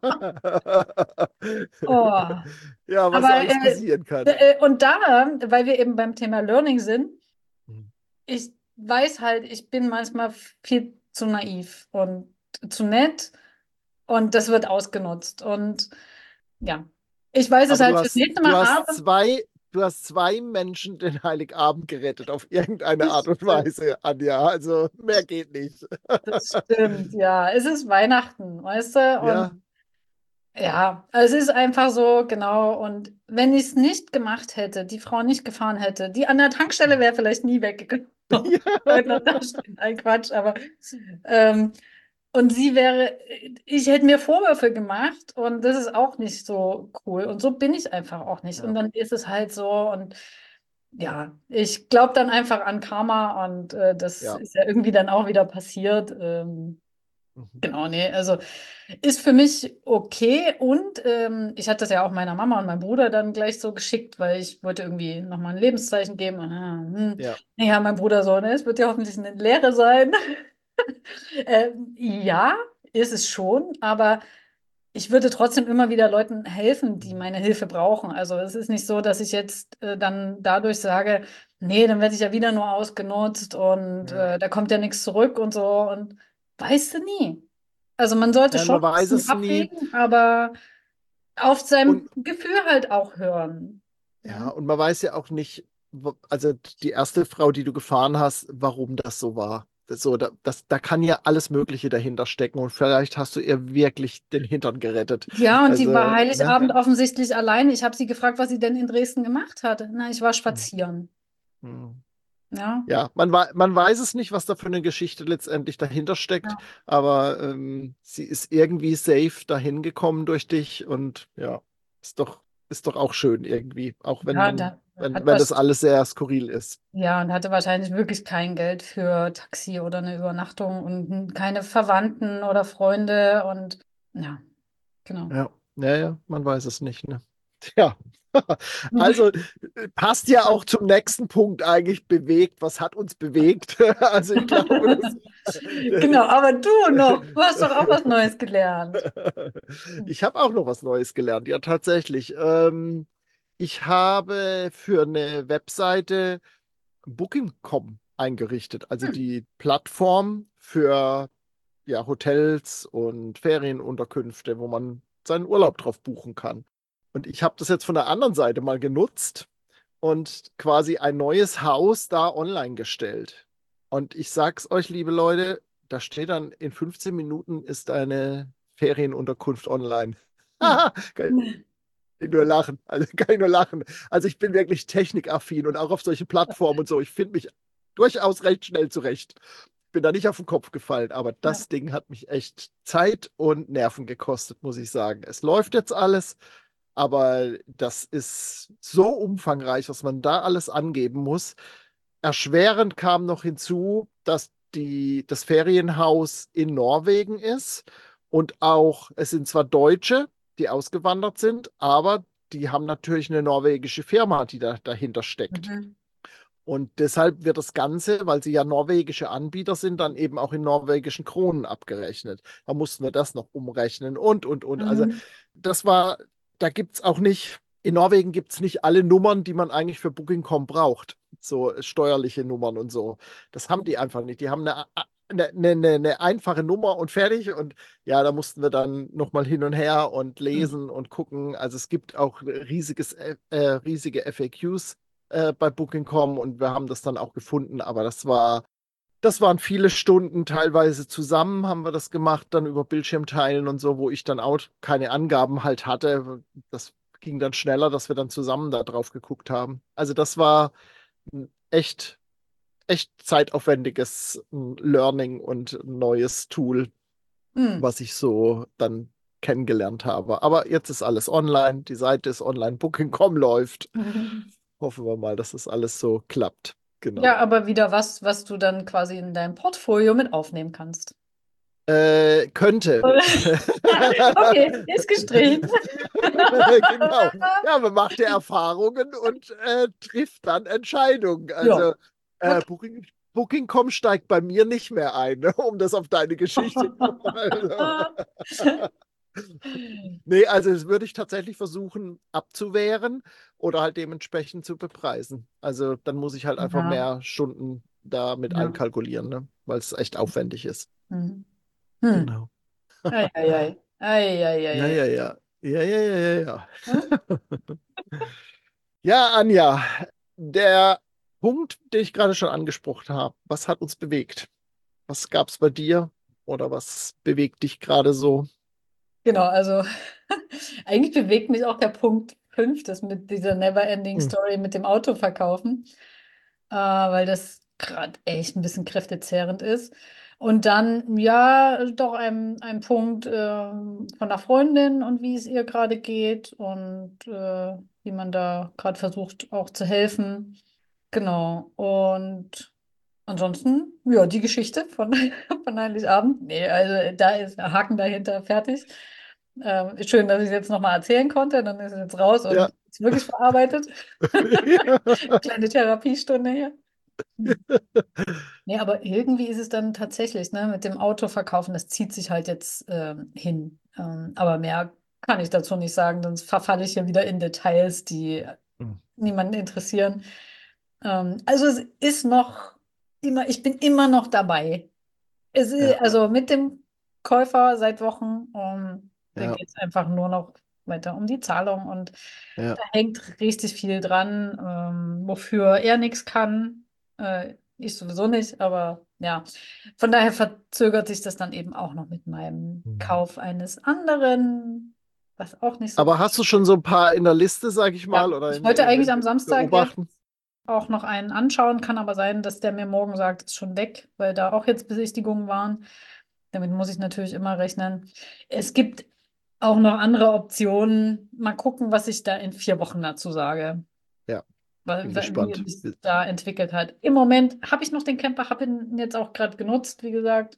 Oh. Ja, was Aber alles äh, passieren kann. äh, und da, weil wir eben beim Thema Learning sind, Mhm. ich weiß halt, ich bin manchmal viel zu naiv und zu nett und das wird ausgenutzt. Und ja, ich weiß es Aber du halt fürs hast, nächste du Mal, hast aber zwei, du hast zwei Menschen den Heiligabend gerettet, auf irgendeine Art das und stimmt. Weise, Anja. Also mehr geht nicht. Das stimmt, ja. Es ist Weihnachten, weißt du? Und Ja. ja, es ist einfach so, genau. Und wenn ich es nicht gemacht hätte, die Frau nicht gefahren hätte, die an der Tankstelle wäre vielleicht nie weggegangen. Leute noch da stehen. Ein Quatsch, aber ähm, und sie wäre, ich hätte mir Vorwürfe gemacht und das ist auch nicht so cool. Und so bin ich einfach auch nicht. Und Ja. dann ist es halt so und ja, ich glaube dann einfach an Karma und äh, das Ja. ist ja irgendwie dann auch wieder passiert. Ähm, Mhm. Genau, nee, also ist für mich okay und ähm, ich hatte das ja auch meiner Mama und meinem Bruder dann gleich so geschickt, weil ich wollte irgendwie nochmal ein Lebenszeichen geben. Und, äh, hm. Ja. Ja, mein Bruder so, ne, es wird ja hoffentlich eine Lehre sein. Ähm, ja, ist es schon, aber ich würde trotzdem immer wieder Leuten helfen, die Mhm. meine Hilfe brauchen. Also es ist nicht so, dass ich jetzt äh, dann dadurch sage, nee, dann werde ich ja wieder nur ausgenutzt und Ja. äh, da kommt ja nichts zurück und so und weißt du nie. Also man sollte Ja, schon man ein weiß bisschen es nie. abwägen, aber auf sein Und Gefühl halt auch hören. ja, Ja, und man weiß ja auch nicht, wo- also die erste Frau, die du gefahren hast, warum das so war. Das so, da, das, da kann ja alles Mögliche dahinter stecken und vielleicht hast du ihr wirklich den Hintern gerettet. ja, und die war Also, ne? Heiligabend offensichtlich allein. Ich habe sie gefragt, was sie denn in Dresden gemacht hat. Na, ich war Hm. spazieren. Hm. Ja. Ja, man, wei- man weiß es nicht, was da für eine Geschichte letztendlich dahinter steckt, Ja. aber ähm, sie ist irgendwie safe dahin gekommen durch dich und ja, ist doch, ist doch auch schön irgendwie, auch Ja, wenn, da wenn, hat wenn das was, alles sehr skurril ist. ja, und hatte wahrscheinlich wirklich kein Geld für Taxi oder eine Übernachtung und keine Verwandten oder Freunde und ja, genau. Ja, ja, ja, man weiß es nicht, ne? Tja, also äh, passt ja auch zum nächsten Punkt eigentlich bewegt. Was hat uns bewegt? Also ich glaube, das, Genau, aber du noch, du hast doch auch was Neues gelernt. ich habe auch noch was Neues gelernt. Ja, tatsächlich. Ähm, ich habe für eine Webseite Booking Punkt com eingerichtet, also Hm. die Plattform für ja, Hotels und Ferienunterkünfte, wo man seinen Urlaub drauf buchen kann. Und ich habe das jetzt von der anderen Seite mal genutzt und quasi ein neues Haus da online gestellt. Und ich sag's euch, liebe Leute, da steht dann, in fünfzehn Minuten ist eine Ferienunterkunft online. Hm. Kann ich nur lachen. Also kann ich nur lachen. Also ich bin wirklich technikaffin und auch auf solche Plattformen und so. Ich finde mich durchaus recht schnell zurecht. Bin da nicht auf den Kopf gefallen, aber Ja. das Ding hat mich echt Zeit und Nerven gekostet, muss ich sagen. Es läuft jetzt alles, aber das ist so umfangreich, was man da alles angeben muss. Erschwerend kam noch hinzu, dass die, das Ferienhaus in Norwegen ist und auch, es sind zwar Deutsche, die ausgewandert sind, aber die haben natürlich eine norwegische Firma, die da dahinter steckt. Mhm. Und deshalb wird das Ganze, weil sie ja norwegische Anbieter sind, dann eben auch in norwegischen Kronen abgerechnet. Da mussten wir das noch umrechnen und, und, und. Also Mhm. das war, da gibt es auch nicht, in Norwegen gibt es nicht alle Nummern, die man eigentlich für Booking Punkt com braucht. So steuerliche Nummern und so. Das haben die einfach nicht. Die haben eine, eine, eine, eine einfache Nummer und fertig. Und ja, da mussten wir dann nochmal hin und her und Mhm. lesen und gucken. Also es gibt auch riesiges, äh, riesige F A Qs äh, bei Booking Punkt com und wir haben das dann auch gefunden. Aber das war, das waren viele Stunden, teilweise zusammen haben wir das gemacht, dann über Bildschirmteilen und so, wo ich dann auch keine Angaben halt hatte. Das ging dann schneller, dass wir dann zusammen da drauf geguckt haben. Also das war ein echt, echt zeitaufwendiges ähm, Learning und ein neues Tool, Mhm. was ich so dann kennengelernt habe. Aber jetzt ist alles online, die Seite ist online, Booking Punkt com läuft. Mhm. Hoffen wir mal, dass das alles so klappt. Ja, Genau. aber wieder was, was du dann quasi in dein Portfolio mit aufnehmen kannst. Äh, könnte. Okay, ist gestrichen. Genau. Ja, man macht ja Erfahrungen und äh, trifft dann Entscheidungen. Ja, Also äh, okay. Booking, Booking Punkt com steigt bei mir nicht mehr ein, ne, um das auf deine Geschichte zu Nee, also das würde ich tatsächlich versuchen abzuwehren oder halt dementsprechend zu bepreisen. Also dann muss ich halt einfach Ja, mehr Stunden da mit ja. einkalkulieren, ne? Weil es echt aufwendig ist. Mhm. Hm. Genau. Ei, ei, ei. Ei, ei, ei, Ja, ei. ja, ja. Ja, ja, ja, ja, ja. Hm? Ja, Anja, der Punkt, den ich gerade schon angesprochen habe, was hat uns bewegt? Was gab es bei dir oder was bewegt dich gerade so? Genau, also eigentlich bewegt mich auch der Punkt fünf, das mit dieser Never-Ending Hm, Story mit dem Auto verkaufen, äh, weil das gerade echt ein bisschen kräftezehrend ist. Und dann, ja, doch ein, ein Punkt ähm, von der Freundin und wie es ihr gerade geht und äh, wie man da gerade versucht auch zu helfen. Genau. Und ansonsten, ja, die Geschichte von, von Heiligabend. Nee, also da ist ein Haken dahinter, fertig. Ähm, schön, dass ich es jetzt nochmal erzählen konnte. Dann ist es jetzt raus ja. und ist wirklich verarbeitet. Kleine Therapiestunde hier. Hm. Nee, aber irgendwie ist es dann tatsächlich, ne, mit dem Auto verkaufen, das zieht sich halt jetzt ähm, hin. Ähm, aber mehr kann ich dazu nicht sagen, sonst verfalle ich ja wieder in Details, die Hm, niemanden interessieren. Ähm, also es ist noch immer, ich bin immer noch dabei. Es ist, ja, also mit dem Käufer seit Wochen, um, da ja, geht es einfach nur noch weiter um die Zahlung und ja. da hängt richtig viel dran, ähm, wofür er nichts kann. Äh, ich sowieso nicht, aber ja. Von daher verzögert sich das dann eben auch noch mit meinem Mhm. Kauf eines anderen, was auch nicht so Aber hast du schon so ein paar in der Liste, sag ich ja, mal, oder ich in, wollte in, eigentlich in am Samstag jetzt beobachten? auch noch einen anschauen, kann aber sein, dass der mir morgen sagt, ist schon weg, weil da auch jetzt Besichtigungen waren. Damit muss ich natürlich immer rechnen. Es gibt auch noch andere Optionen. Mal gucken, was ich da in vier Wochen dazu sage, Ja, weil, bin weil, wie gespannt. es sich da entwickelt hat. Im Moment habe ich noch den Camper, habe ihn jetzt auch gerade genutzt, wie gesagt.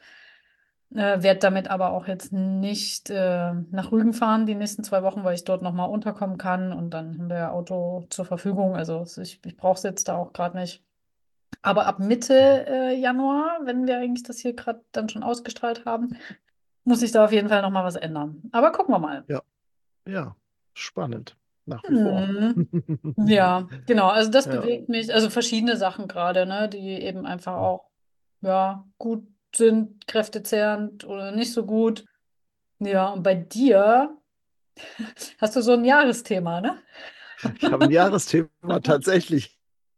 Äh, werde damit aber auch jetzt nicht äh, nach Rügen fahren die nächsten zwei Wochen, weil ich dort nochmal unterkommen kann und dann haben wir ja Auto zur Verfügung. Also es- ich, ich brauche es jetzt da auch gerade nicht. Aber ab Mitte äh, Januar, wenn wir eigentlich das hier gerade dann schon ausgestrahlt haben, muss ich da auf jeden Fall nochmal was ändern. Aber gucken wir mal. Ja, ja, spannend. Nach wie vor. Hm. Ja, genau. Also das Ja. bewegt mich. Also verschiedene Sachen gerade, ne, die eben einfach auch ja gut sind, kräftezehrend oder nicht so gut. Ja, und bei dir hast du so ein Jahresthema, ne? Ich habe ein Jahresthema tatsächlich.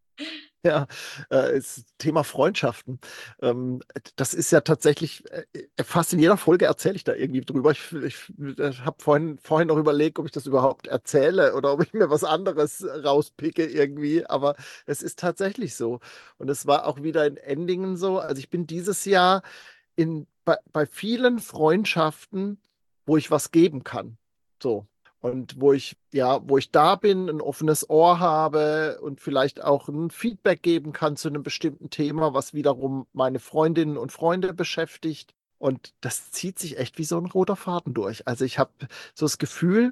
Ja, äh, das Thema Freundschaften. Ähm, das ist ja tatsächlich, äh, fast in jeder Folge erzähle ich da irgendwie drüber. Ich, ich, ich habe vorhin, vorhin noch überlegt, ob ich das überhaupt erzähle oder ob ich mir was anderes rauspicke irgendwie. Aber es ist tatsächlich so. Und es war auch wieder in Endingen so. Also ich bin dieses Jahr in, bei, bei vielen Freundschaften, wo ich was geben kann. So. Und wo ich, ja, wo ich da bin, ein offenes Ohr habe und vielleicht auch ein Feedback geben kann zu einem bestimmten Thema, was wiederum meine Freundinnen und Freunde beschäftigt. Und das zieht sich echt wie so ein roter Faden durch. Also ich habe so das Gefühl,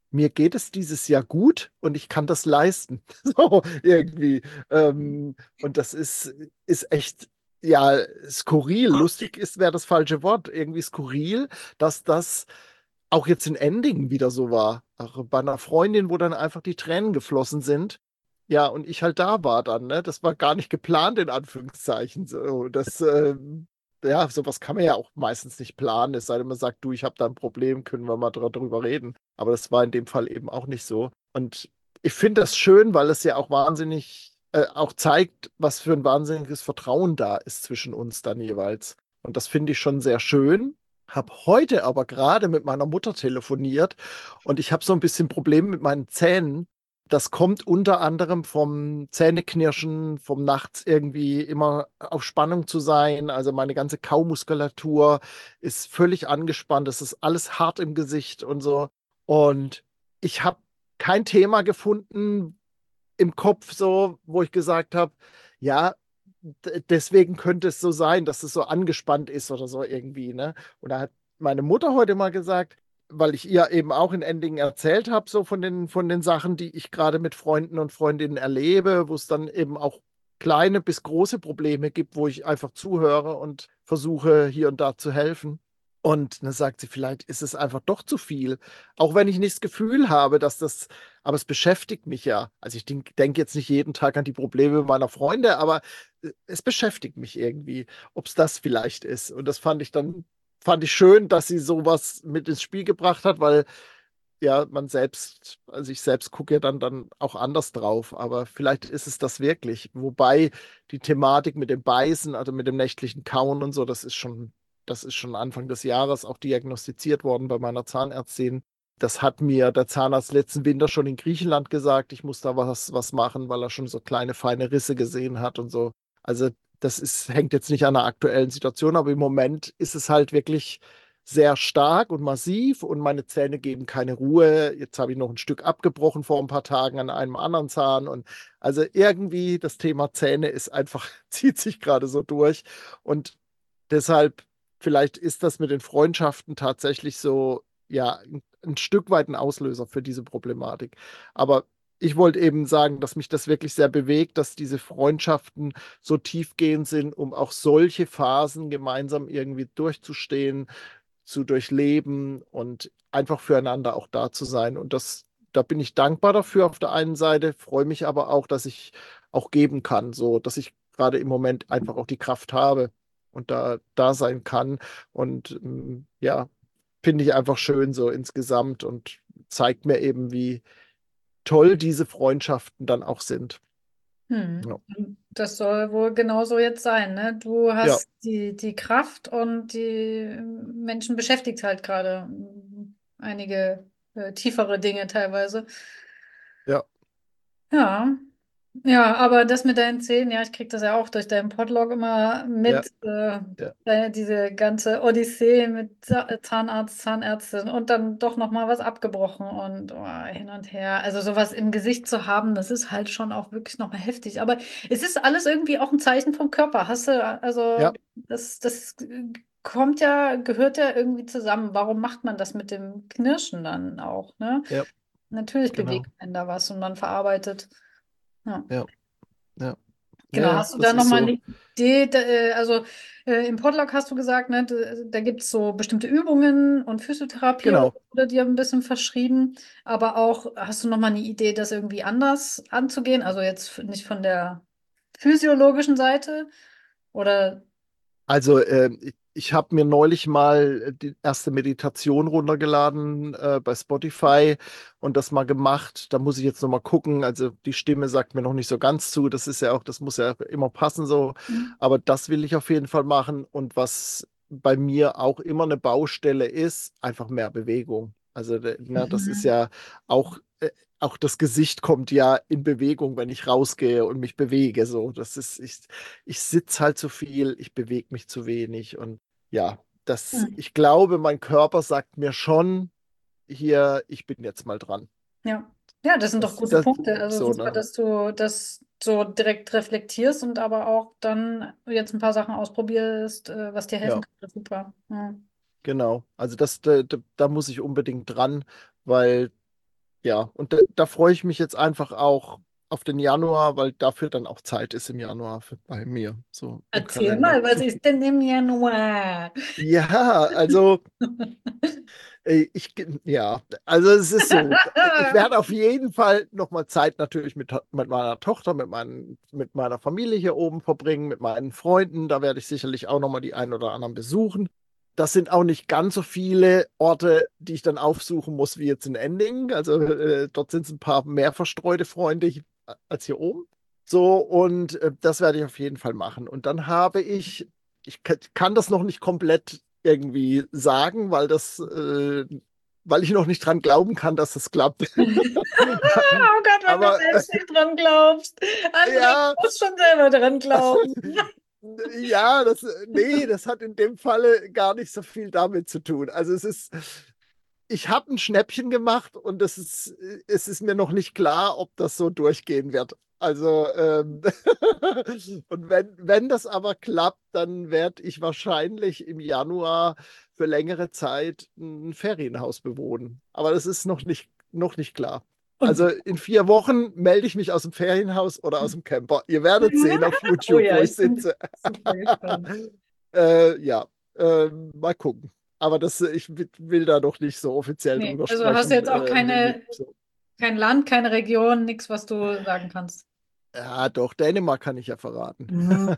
mir geht es dieses Jahr gut und ich kann das leisten. So irgendwie. Ähm, und das ist, ist echt, ja, skurril. Lustig ist, wäre das falsche Wort. Irgendwie skurril, dass das auch jetzt in Endingen wieder so war. Auch bei einer Freundin, wo dann einfach die Tränen geflossen sind. Ja, und ich halt da war dann, ne? Das war gar nicht geplant, in Anführungszeichen. So, das, ähm, ja, sowas kann man ja auch meistens nicht planen, es sei denn, man sagt, du, ich habe da ein Problem, können wir mal dr- drüber reden. Aber das war in dem Fall eben auch nicht so. Und ich finde das schön, weil es ja auch wahnsinnig, äh, auch zeigt, was für ein wahnsinniges Vertrauen da ist zwischen uns dann jeweils. Und das finde ich schon sehr schön. Habe heute aber gerade mit meiner Mutter telefoniert und ich habe so ein bisschen Probleme mit meinen Zähnen. Das kommt unter anderem vom Zähneknirschen, vom nachts irgendwie immer auf Spannung zu sein. Also meine ganze Kaumuskulatur ist völlig angespannt. Es ist alles hart im Gesicht und so. Und ich habe kein Thema gefunden im Kopf, so, wo ich gesagt habe, ja, d- deswegen könnte es so sein, dass es so angespannt ist oder so irgendwie, ne? Und da hat meine Mutter heute mal gesagt, weil ich ihr eben auch in Endingen erzählt habe, so von den, von den Sachen, die ich gerade mit Freunden und Freundinnen erlebe, wo es dann eben auch kleine bis große Probleme gibt, wo ich einfach zuhöre und versuche hier und da zu helfen. Und dann sagt sie, vielleicht ist es einfach doch zu viel. Auch wenn ich nicht das Gefühl habe, dass das, aber es beschäftigt mich ja. Also ich denke denk jetzt nicht jeden Tag an die Probleme meiner Freunde, aber äh, es beschäftigt mich irgendwie, ob es das vielleicht ist. Und das fand ich dann, fand ich schön, dass sie sowas mit ins Spiel gebracht hat, weil ja, man selbst, also ich selbst gucke ja dann, dann auch anders drauf, aber vielleicht ist es das wirklich. Wobei die Thematik mit dem Beißen, also mit dem nächtlichen Kauen und so, das ist schon, das ist schon Anfang des Jahres auch diagnostiziert worden bei meiner Zahnärztin. Das hat mir der Zahnarzt letzten Winter schon in Griechenland gesagt, ich muss da was, was machen, weil er schon so kleine, feine Risse gesehen hat und so. Also das ist, hängt jetzt nicht an der aktuellen Situation, aber im Moment ist es halt wirklich sehr stark und massiv und meine Zähne geben keine Ruhe. Jetzt habe ich noch ein Stück abgebrochen vor ein paar Tagen an einem anderen Zahn und also irgendwie das Thema Zähne ist einfach, zieht sich gerade so durch und deshalb vielleicht ist das mit den Freundschaften tatsächlich so, ja, ein, ein Stück weit ein Auslöser für diese Problematik. Aber ich wollte eben sagen, dass mich das wirklich sehr bewegt, dass diese Freundschaften so tiefgehend sind, um auch solche Phasen gemeinsam irgendwie durchzustehen, zu durchleben und einfach füreinander auch da zu sein. Und das, da bin ich dankbar dafür auf der einen Seite, freue mich aber auch, dass ich auch geben kann, so dass ich gerade im Moment einfach auch die Kraft habe und da da sein kann. Und ähm, ja, finde ich einfach schön so insgesamt und zeigt mir eben, wie toll diese Freundschaften dann auch sind. Hm. Ja, Und das soll wohl genauso jetzt sein, ne? Du ja, hast die, die Kraft und die Menschen beschäftigt halt gerade mm, einige äh, tiefere Dinge teilweise. ja, Ja, ja, aber das mit deinen Zähnen, ja, ich krieg das ja auch durch deinen Podlog immer ja, mit, äh, ja, deine, diese ganze Odyssee mit Za- Zahnarzt, Zahnärztin und dann doch nochmal was abgebrochen und oh, hin und her. Also sowas im Gesicht zu haben, das ist halt schon auch wirklich nochmal heftig. Aber es ist alles irgendwie auch ein Zeichen vom Körper. Hast du, also ja, das, das kommt ja, gehört ja irgendwie zusammen. Warum macht man das mit dem Knirschen dann auch, ne? ja, Natürlich genau. bewegt man da was und man verarbeitet. Ja. Ja, ja, ja, Genau, ja, hast du da das ist nochmal so. eine Idee? Da, äh, also äh, im Podlog hast du gesagt, ne, da, da gibt es so bestimmte Übungen und Physiotherapie oder Genau. so, oder dir ein bisschen verschrieben. Aber auch, hast du nochmal eine Idee, das irgendwie anders anzugehen? Also jetzt f- nicht von der physiologischen Seite oder Also äh, ich, ich habe mir neulich mal äh, die erste Meditation runtergeladen äh, bei Spotify und das mal gemacht. Da muss ich jetzt noch mal gucken. Also die Stimme sagt mir noch nicht so ganz zu. Das ist ja auch, das muss ja immer passen so. hm. Aber das will ich auf jeden Fall machen. Und was bei mir auch immer eine Baustelle ist, einfach mehr Bewegung. Also äh, ne, das ist Mhm. ja auch äh, auch das Gesicht kommt ja in Bewegung, wenn ich rausgehe und mich bewege. So, das ist, ich, ich sitze halt zu viel, ich bewege mich zu wenig und ja, das, Hm. ich glaube, mein Körper sagt mir schon hier, ich bin jetzt mal dran. Ja. Ja, das sind doch Das, gute das, Punkte. Also so, super, ne? dass du das so direkt reflektierst und aber auch dann jetzt ein paar Sachen ausprobierst, äh, was dir helfen Ja, kann. Super. Ja. genau. Also das, da, da da muss ich unbedingt dran, weil ja, und da, da freue ich mich jetzt einfach auch auf den Januar, weil dafür dann auch Zeit ist im Januar für, bei mir, so im Erzähl Kalender. mal, was ist denn im Januar? Ja, also äh, ich, ja, also es ist so, ich werde auf jeden Fall nochmal Zeit natürlich mit, mit meiner Tochter, mit, meinen, mit meiner Familie hier oben verbringen, mit meinen Freunden. Da werde ich sicherlich auch nochmal die ein oder anderen besuchen. Das sind auch nicht ganz so viele Orte, die ich dann aufsuchen muss, wie jetzt in Ending. Also äh, dort sind es ein paar mehr verstreute Freunde äh, als hier oben. So, und äh, das werde ich auf jeden Fall machen. Und dann habe ich, ich kann, kann das noch nicht komplett irgendwie sagen, weil das, äh, weil ich noch nicht dran glauben kann, dass das klappt. Oh Gott, wenn du Aber äh, selbst nicht dran glaubst. André ja, muss schon selber dran glauben. ja, das, nee, das hat in dem Falle gar nicht so viel damit zu tun. Also es ist, ich habe ein Schnäppchen gemacht und es ist, es ist mir noch nicht klar, ob das so durchgehen wird. Also, ähm, und wenn, wenn das aber klappt, dann werde ich wahrscheinlich im Januar für längere Zeit ein Ferienhaus bewohnen. Aber das ist noch nicht, noch nicht klar. Und Also in vier Wochen melde ich mich aus dem Ferienhaus oder aus dem Camper. Ihr werdet sehen auf oh YouTube, ja, wo ich ich bin sitze. super gespannt. Äh, ja, äh, mal gucken. Aber das, ich will will da noch nicht so offiziell Nee, drüber also hast du sprechen. jetzt auch Äh, wie, wie, keine, so. kein Land, keine Region, nichts, was du sagen kannst. Ja, doch, Dänemark kann ich ja verraten. Mhm.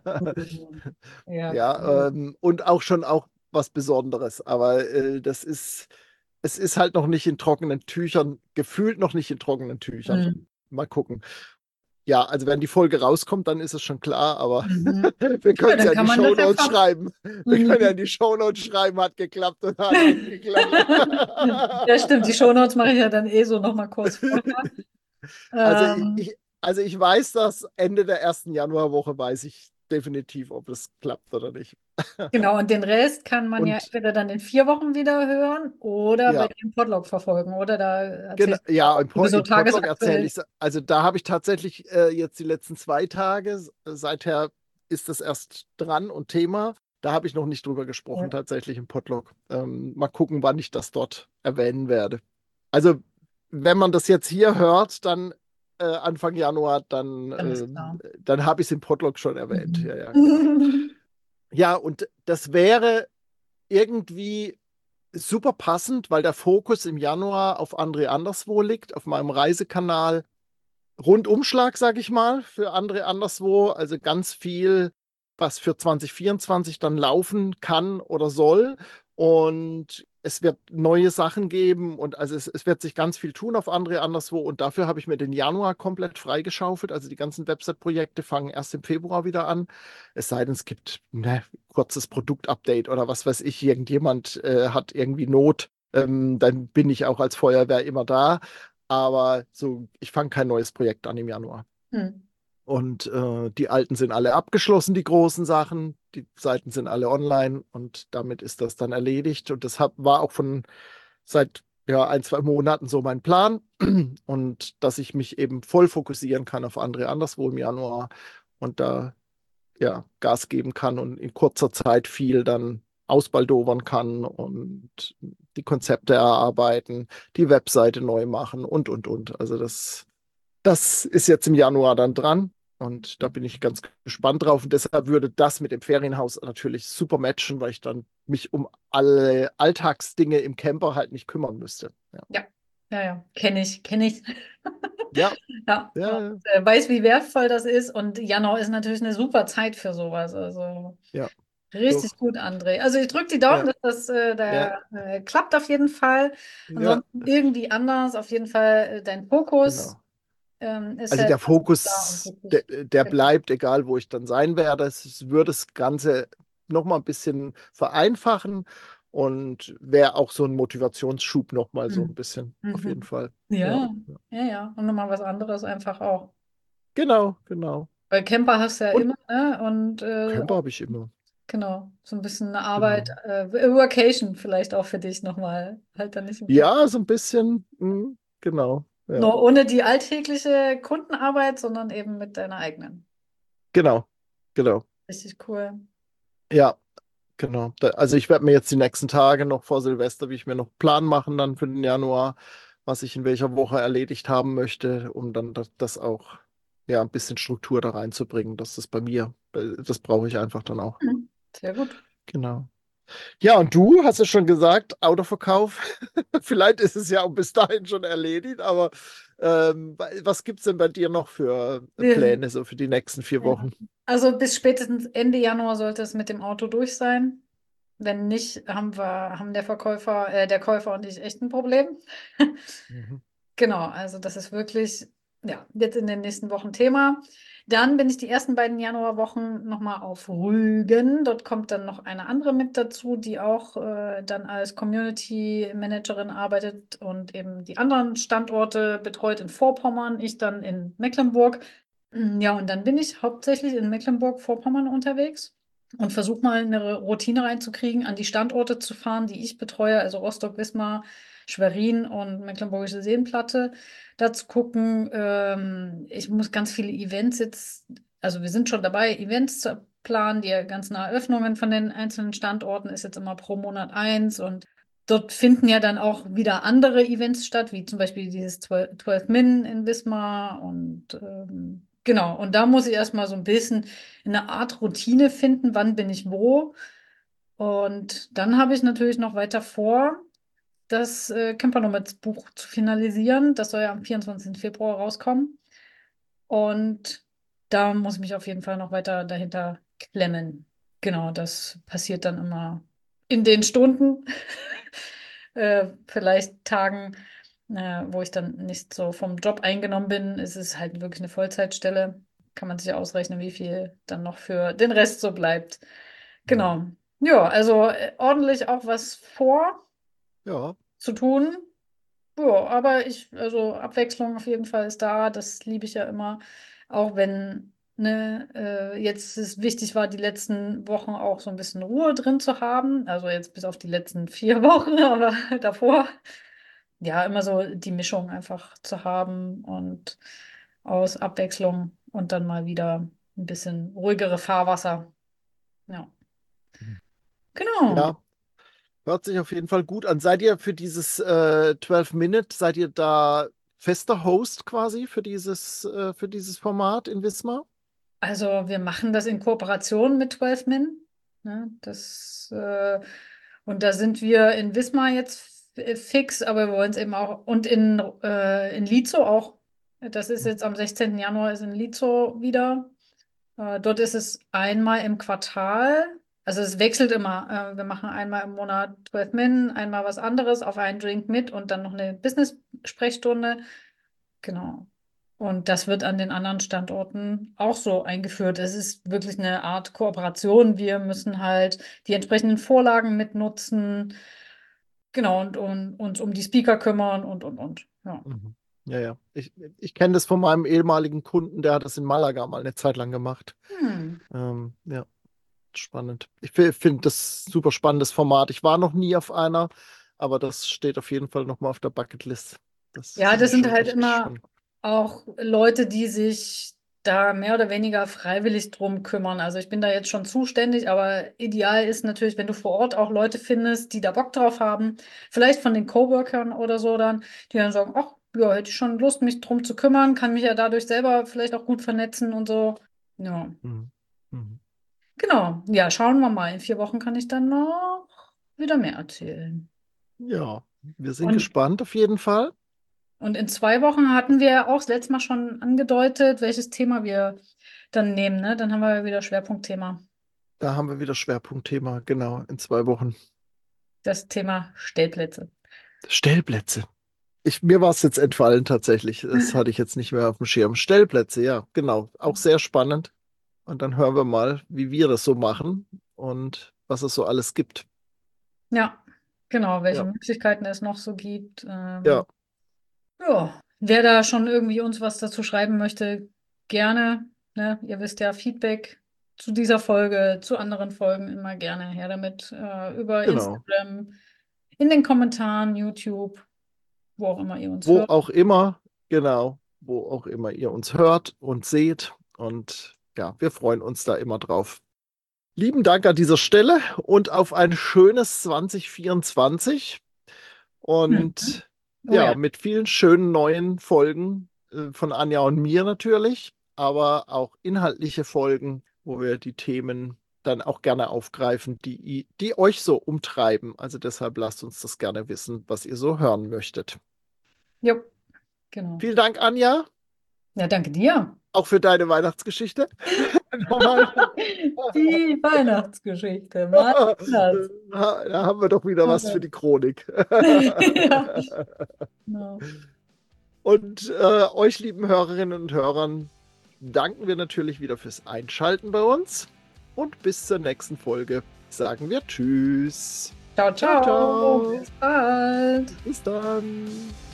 Ja, cool. Ja, ähm, und auch schon auch was Besonderes. Aber äh, das ist, es ist halt noch nicht in trockenen Tüchern, gefühlt noch nicht in trockenen Tüchern. Mhm. Mal gucken. Ja, also wenn die Folge rauskommt, dann ist es schon klar, aber Mhm. wir Ja, können es dann ja in kann die man das ja Shownotes fast. schreiben. Wir können ja in Mhm. die Shownotes schreiben, hat geklappt oder hat nicht geklappt. Ja, stimmt. Die Shownotes mache ich ja dann eh so nochmal kurz vorher. Also ich, Ähm, ich, also ich weiß, dass Ende der ersten Januarwoche weiß ich definitiv, ob es klappt oder nicht. genau, und den Rest kann man ja Und entweder dann in vier Wochen wieder hören oder bei ja, dir im Podlog verfolgen. Oder da genau, erzählst du ja, auch im, Po- sowieso im Podlog erzähle tagesaktuell. ich, also da habe ich tatsächlich äh, jetzt die letzten zwei Tage, seither ist das erst dran und Thema. Da habe ich noch nicht drüber gesprochen, Ja, tatsächlich im Podlog. Ähm, mal gucken, wann ich das dort erwähnen werde. Also, wenn man das jetzt hier hört, dann äh, Anfang Januar, dann, dann ist ähm, klar. dann habe ich es im Podlog schon erwähnt. Ja, Mhm. ja, genau. Ja, und das wäre irgendwie super passend, weil der Fokus im Januar auf André Anderswo liegt, auf meinem Reisekanal. Rundumschlag, sage ich mal, für André Anderswo. Also ganz viel, was für zwanzig vierundzwanzig dann laufen kann oder soll. Und es wird neue Sachen geben und also es, es wird sich ganz viel tun auf André Anderswo. Und dafür habe ich mir den Januar komplett freigeschaufelt. Also die ganzen Website-Projekte fangen erst im Februar wieder an. Es sei denn, es gibt ne, kurzes Produktupdate oder was weiß ich, irgendjemand äh, hat irgendwie Not. Ähm, dann bin ich auch als Feuerwehr immer da. Aber so, ich fange kein neues Projekt an im Januar. Hm. Und äh, die alten sind alle abgeschlossen, die großen Sachen. Die Seiten sind alle online und damit ist das dann erledigt. Und das hab, war auch von seit ja, ein, zwei Monaten so mein Plan. Und dass ich mich eben voll fokussieren kann auf andere anderswo im Januar und da ja, Gas geben kann und in kurzer Zeit viel dann ausbaldowern kann und die Konzepte erarbeiten, die Webseite neu machen und, und, und. Also das, das ist jetzt im Januar dann dran und da bin ich ganz gespannt drauf und deshalb würde das mit dem Ferienhaus natürlich super matchen, weil ich dann mich um alle Alltagsdinge im Camper halt nicht kümmern müsste. Ja, Ja, ja, ja. Kenne ich, kenne ich. ja, Ja, ja, und, ja, äh, weiß, wie wertvoll das ist. Und Januar ist natürlich eine super Zeit für sowas. Also ja, richtig doch, gut, André. Also ich drücke die Daumen, ja, dass das äh, ja, da, äh, klappt auf jeden Fall. ja, Ansonsten irgendwie anders, auf jeden Fall äh, dein Fokus genau. ähm, ist Also ja der ganz klar und Fokus, der, wirklich. der bleibt, egal wo ich dann sein werde. Es würde das Ganze nochmal ein bisschen vereinfachen und wäre auch so ein Motivationsschub nochmal so ein Mhm. bisschen, auf jeden Mhm. Fall. Ja, Ja, ja. ja, ja. Und nochmal was anderes einfach auch. Genau, genau. Weil Camper hast du ja Und immer, ne? Und äh, Camper habe ich immer. genau, so ein bisschen Arbeit, Genau. äh, Workation vielleicht auch für dich nochmal. Halt dann nicht im Camp. Ja, so ein bisschen. mm, genau. Ja, Nur ohne die alltägliche Kundenarbeit, sondern eben mit deiner eigenen. genau. Genau. Richtig cool. Ja, genau. Da, also ich werde mir jetzt die nächsten Tage noch vor Silvester, wie ich mir noch einen Plan machen dann für den Januar. was ich in welcher Woche erledigt haben möchte, um dann das, das auch ja, ein bisschen Struktur da reinzubringen. Das ist bei mir, äh, das brauche ich einfach dann auch. Mhm. Sehr gut. Genau. Ja, und du hast es schon gesagt, Autoverkauf. Vielleicht ist es ja auch bis dahin schon erledigt, aber ähm, wa- was gibt es denn bei dir noch für äh, Wir, Pläne so für die nächsten vier ja. Wochen? Also bis spätestens Ende Januar sollte es mit dem Auto durch sein. Wenn nicht, haben wir, haben der Verkäufer, äh, der Käufer und ich echt ein Problem. Mhm. Genau, also das ist wirklich, ja, jetzt in den nächsten Wochen Thema. Dann bin ich die ersten beiden Januarwochen nochmal auf Rügen. Dort kommt dann noch eine andere mit dazu, die auch äh, dann als Community Managerin arbeitet und eben die anderen Standorte betreut in Vorpommern, ich dann in Mecklenburg. Ja, und dann bin ich hauptsächlich in Mecklenburg-Vorpommern unterwegs und versuche mal eine Routine reinzukriegen, an die Standorte zu fahren, die ich betreue, also Rostock, Wismar, Schwerin und Mecklenburgische Seenplatte. Da zu gucken, ähm, ich muss ganz viele Events jetzt, also wir sind schon dabei, Events zu planen, die ganzen Eröffnungen von den einzelnen Standorten ist jetzt immer pro Monat eins und dort finden ja dann auch wieder andere Events statt, wie zum Beispiel dieses zwölf Min in Wismar und ähm, genau, und da muss ich erstmal so ein bisschen eine Art Routine finden, wann bin ich wo. Und dann habe ich natürlich noch weiter vor, das äh, Camper Nomads Buch zu finalisieren. Das soll ja am vierundzwanzigsten Februar rauskommen. Und da muss ich mich auf jeden Fall noch weiter dahinter klemmen. Genau, das passiert dann immer in den Stunden, äh, vielleicht Tagen, äh, wo ich dann nicht so vom Job eingenommen bin. Es ist halt wirklich eine Vollzeitstelle. Kann man sich ja ausrechnen, wie viel dann noch für den Rest so bleibt. Mhm. Genau. Ja, also äh, ordentlich auch was vor Ja. zu tun. Ja, aber ich, also Abwechslung auf jeden Fall ist da. Das liebe ich ja immer. Auch wenn, ne, äh, jetzt es wichtig war, die letzten Wochen auch so ein bisschen Ruhe drin zu haben. Also jetzt bis auf die letzten vier Wochen, aber davor. Ja, immer so die Mischung einfach zu haben und aus Abwechslung und dann mal wieder ein bisschen ruhigere Fahrwasser. Ja, genau. Ja, hört sich auf jeden Fall gut an. Seid ihr für dieses äh, zwölf Minute, seid ihr da fester Host quasi für dieses, äh, für dieses Format in Wismar? Also wir machen das in Kooperation mit zwölf Min. Ne? Das, äh, und da sind wir in Wismar jetzt f- fix, aber wir wollen es eben auch, und in, äh, in Lietzow auch. Das ist jetzt am sechzehnten Januar ist in Lietzow wieder. Äh, dort ist es einmal im Quartal. Also es wechselt immer. Äh, wir machen einmal im Monat zwölf Min, einmal was anderes auf einen Drink mit und dann noch eine Business-Sprechstunde. Genau. Und das wird an den anderen Standorten auch so eingeführt. Es ist wirklich eine Art Kooperation. Wir müssen halt die entsprechenden Vorlagen mitnutzen, genau, und, und uns um die Speaker kümmern und, und, und. Ja. Mhm. Ja, ja. Ich, ich kenne das von meinem ehemaligen Kunden, der hat das in Malaga mal eine Zeit lang gemacht. Hm. Ähm, ja, spannend. Ich finde das super spannendes Format. Ich war noch nie auf einer, aber das steht auf jeden Fall nochmal auf der Bucketlist. Das Ja, finde das ich sind schon halt richtig immer spannend. auch Leute, die sich da mehr oder weniger freiwillig drum kümmern. Also ich bin da jetzt schon zuständig, aber ideal ist natürlich, wenn du vor Ort auch Leute findest, die da Bock drauf haben, vielleicht von den Coworkern oder so dann, die dann sagen, ach, ja, hätte ich schon Lust, mich drum zu kümmern, kann mich ja dadurch selber vielleicht auch gut vernetzen und so. Ja, Mhm. Mhm. genau. Ja, schauen wir mal. In vier Wochen kann ich dann noch wieder mehr erzählen. Ja, wir sind Und gespannt auf jeden Fall. Und in zwei Wochen hatten wir auch das letzte Mal schon angedeutet, welches Thema wir dann nehmen, ne? Dann haben wir ja wieder Schwerpunktthema. Da haben wir wieder Schwerpunktthema, genau, in zwei Wochen. Das Thema Stellplätze. Stellplätze. Ich, mir war es jetzt entfallen tatsächlich. Das hatte ich jetzt nicht mehr auf dem Schirm. Stellplätze, ja, genau. Auch sehr spannend. Und dann hören wir mal, wie wir das so machen und was es so alles gibt. Ja, genau, welche Ja, Möglichkeiten es noch so gibt. ja, Ähm, ja, wer da schon irgendwie uns was dazu schreiben möchte, gerne. Ne? Ihr wisst ja, Feedback zu dieser Folge, zu anderen Folgen immer gerne her damit. Äh, über genau. Instagram, in den Kommentaren, YouTube, wo auch immer ihr uns Wo hört. auch immer, genau, wo auch immer ihr uns hört und seht. Und ja, wir freuen uns da immer drauf. Lieben Dank an dieser Stelle und auf ein schönes zwanzig vierundzwanzig. Mhm. Und Oh Ja, ja. mit vielen schönen neuen Folgen äh, von Anja und mir natürlich, aber auch inhaltliche Folgen, wo wir die Themen dann auch gerne aufgreifen, die, die euch so umtreiben. Also deshalb lasst uns das gerne wissen, was ihr so hören möchtet. Jo, genau. Vielen Dank, Anja, Ja, danke dir. auch für deine Weihnachtsgeschichte. Nochmal. Die Weihnachtsgeschichte. Mein Schatz. Da da haben wir doch wieder was für die Chronik. Ja, genau. Und äh, euch, lieben Hörerinnen und Hörern, danken wir natürlich wieder fürs Einschalten bei uns. Und bis zur nächsten Folge sagen wir Tschüss. Ciao, Ciao, ciao. ciao. Bis bald. Bis dann.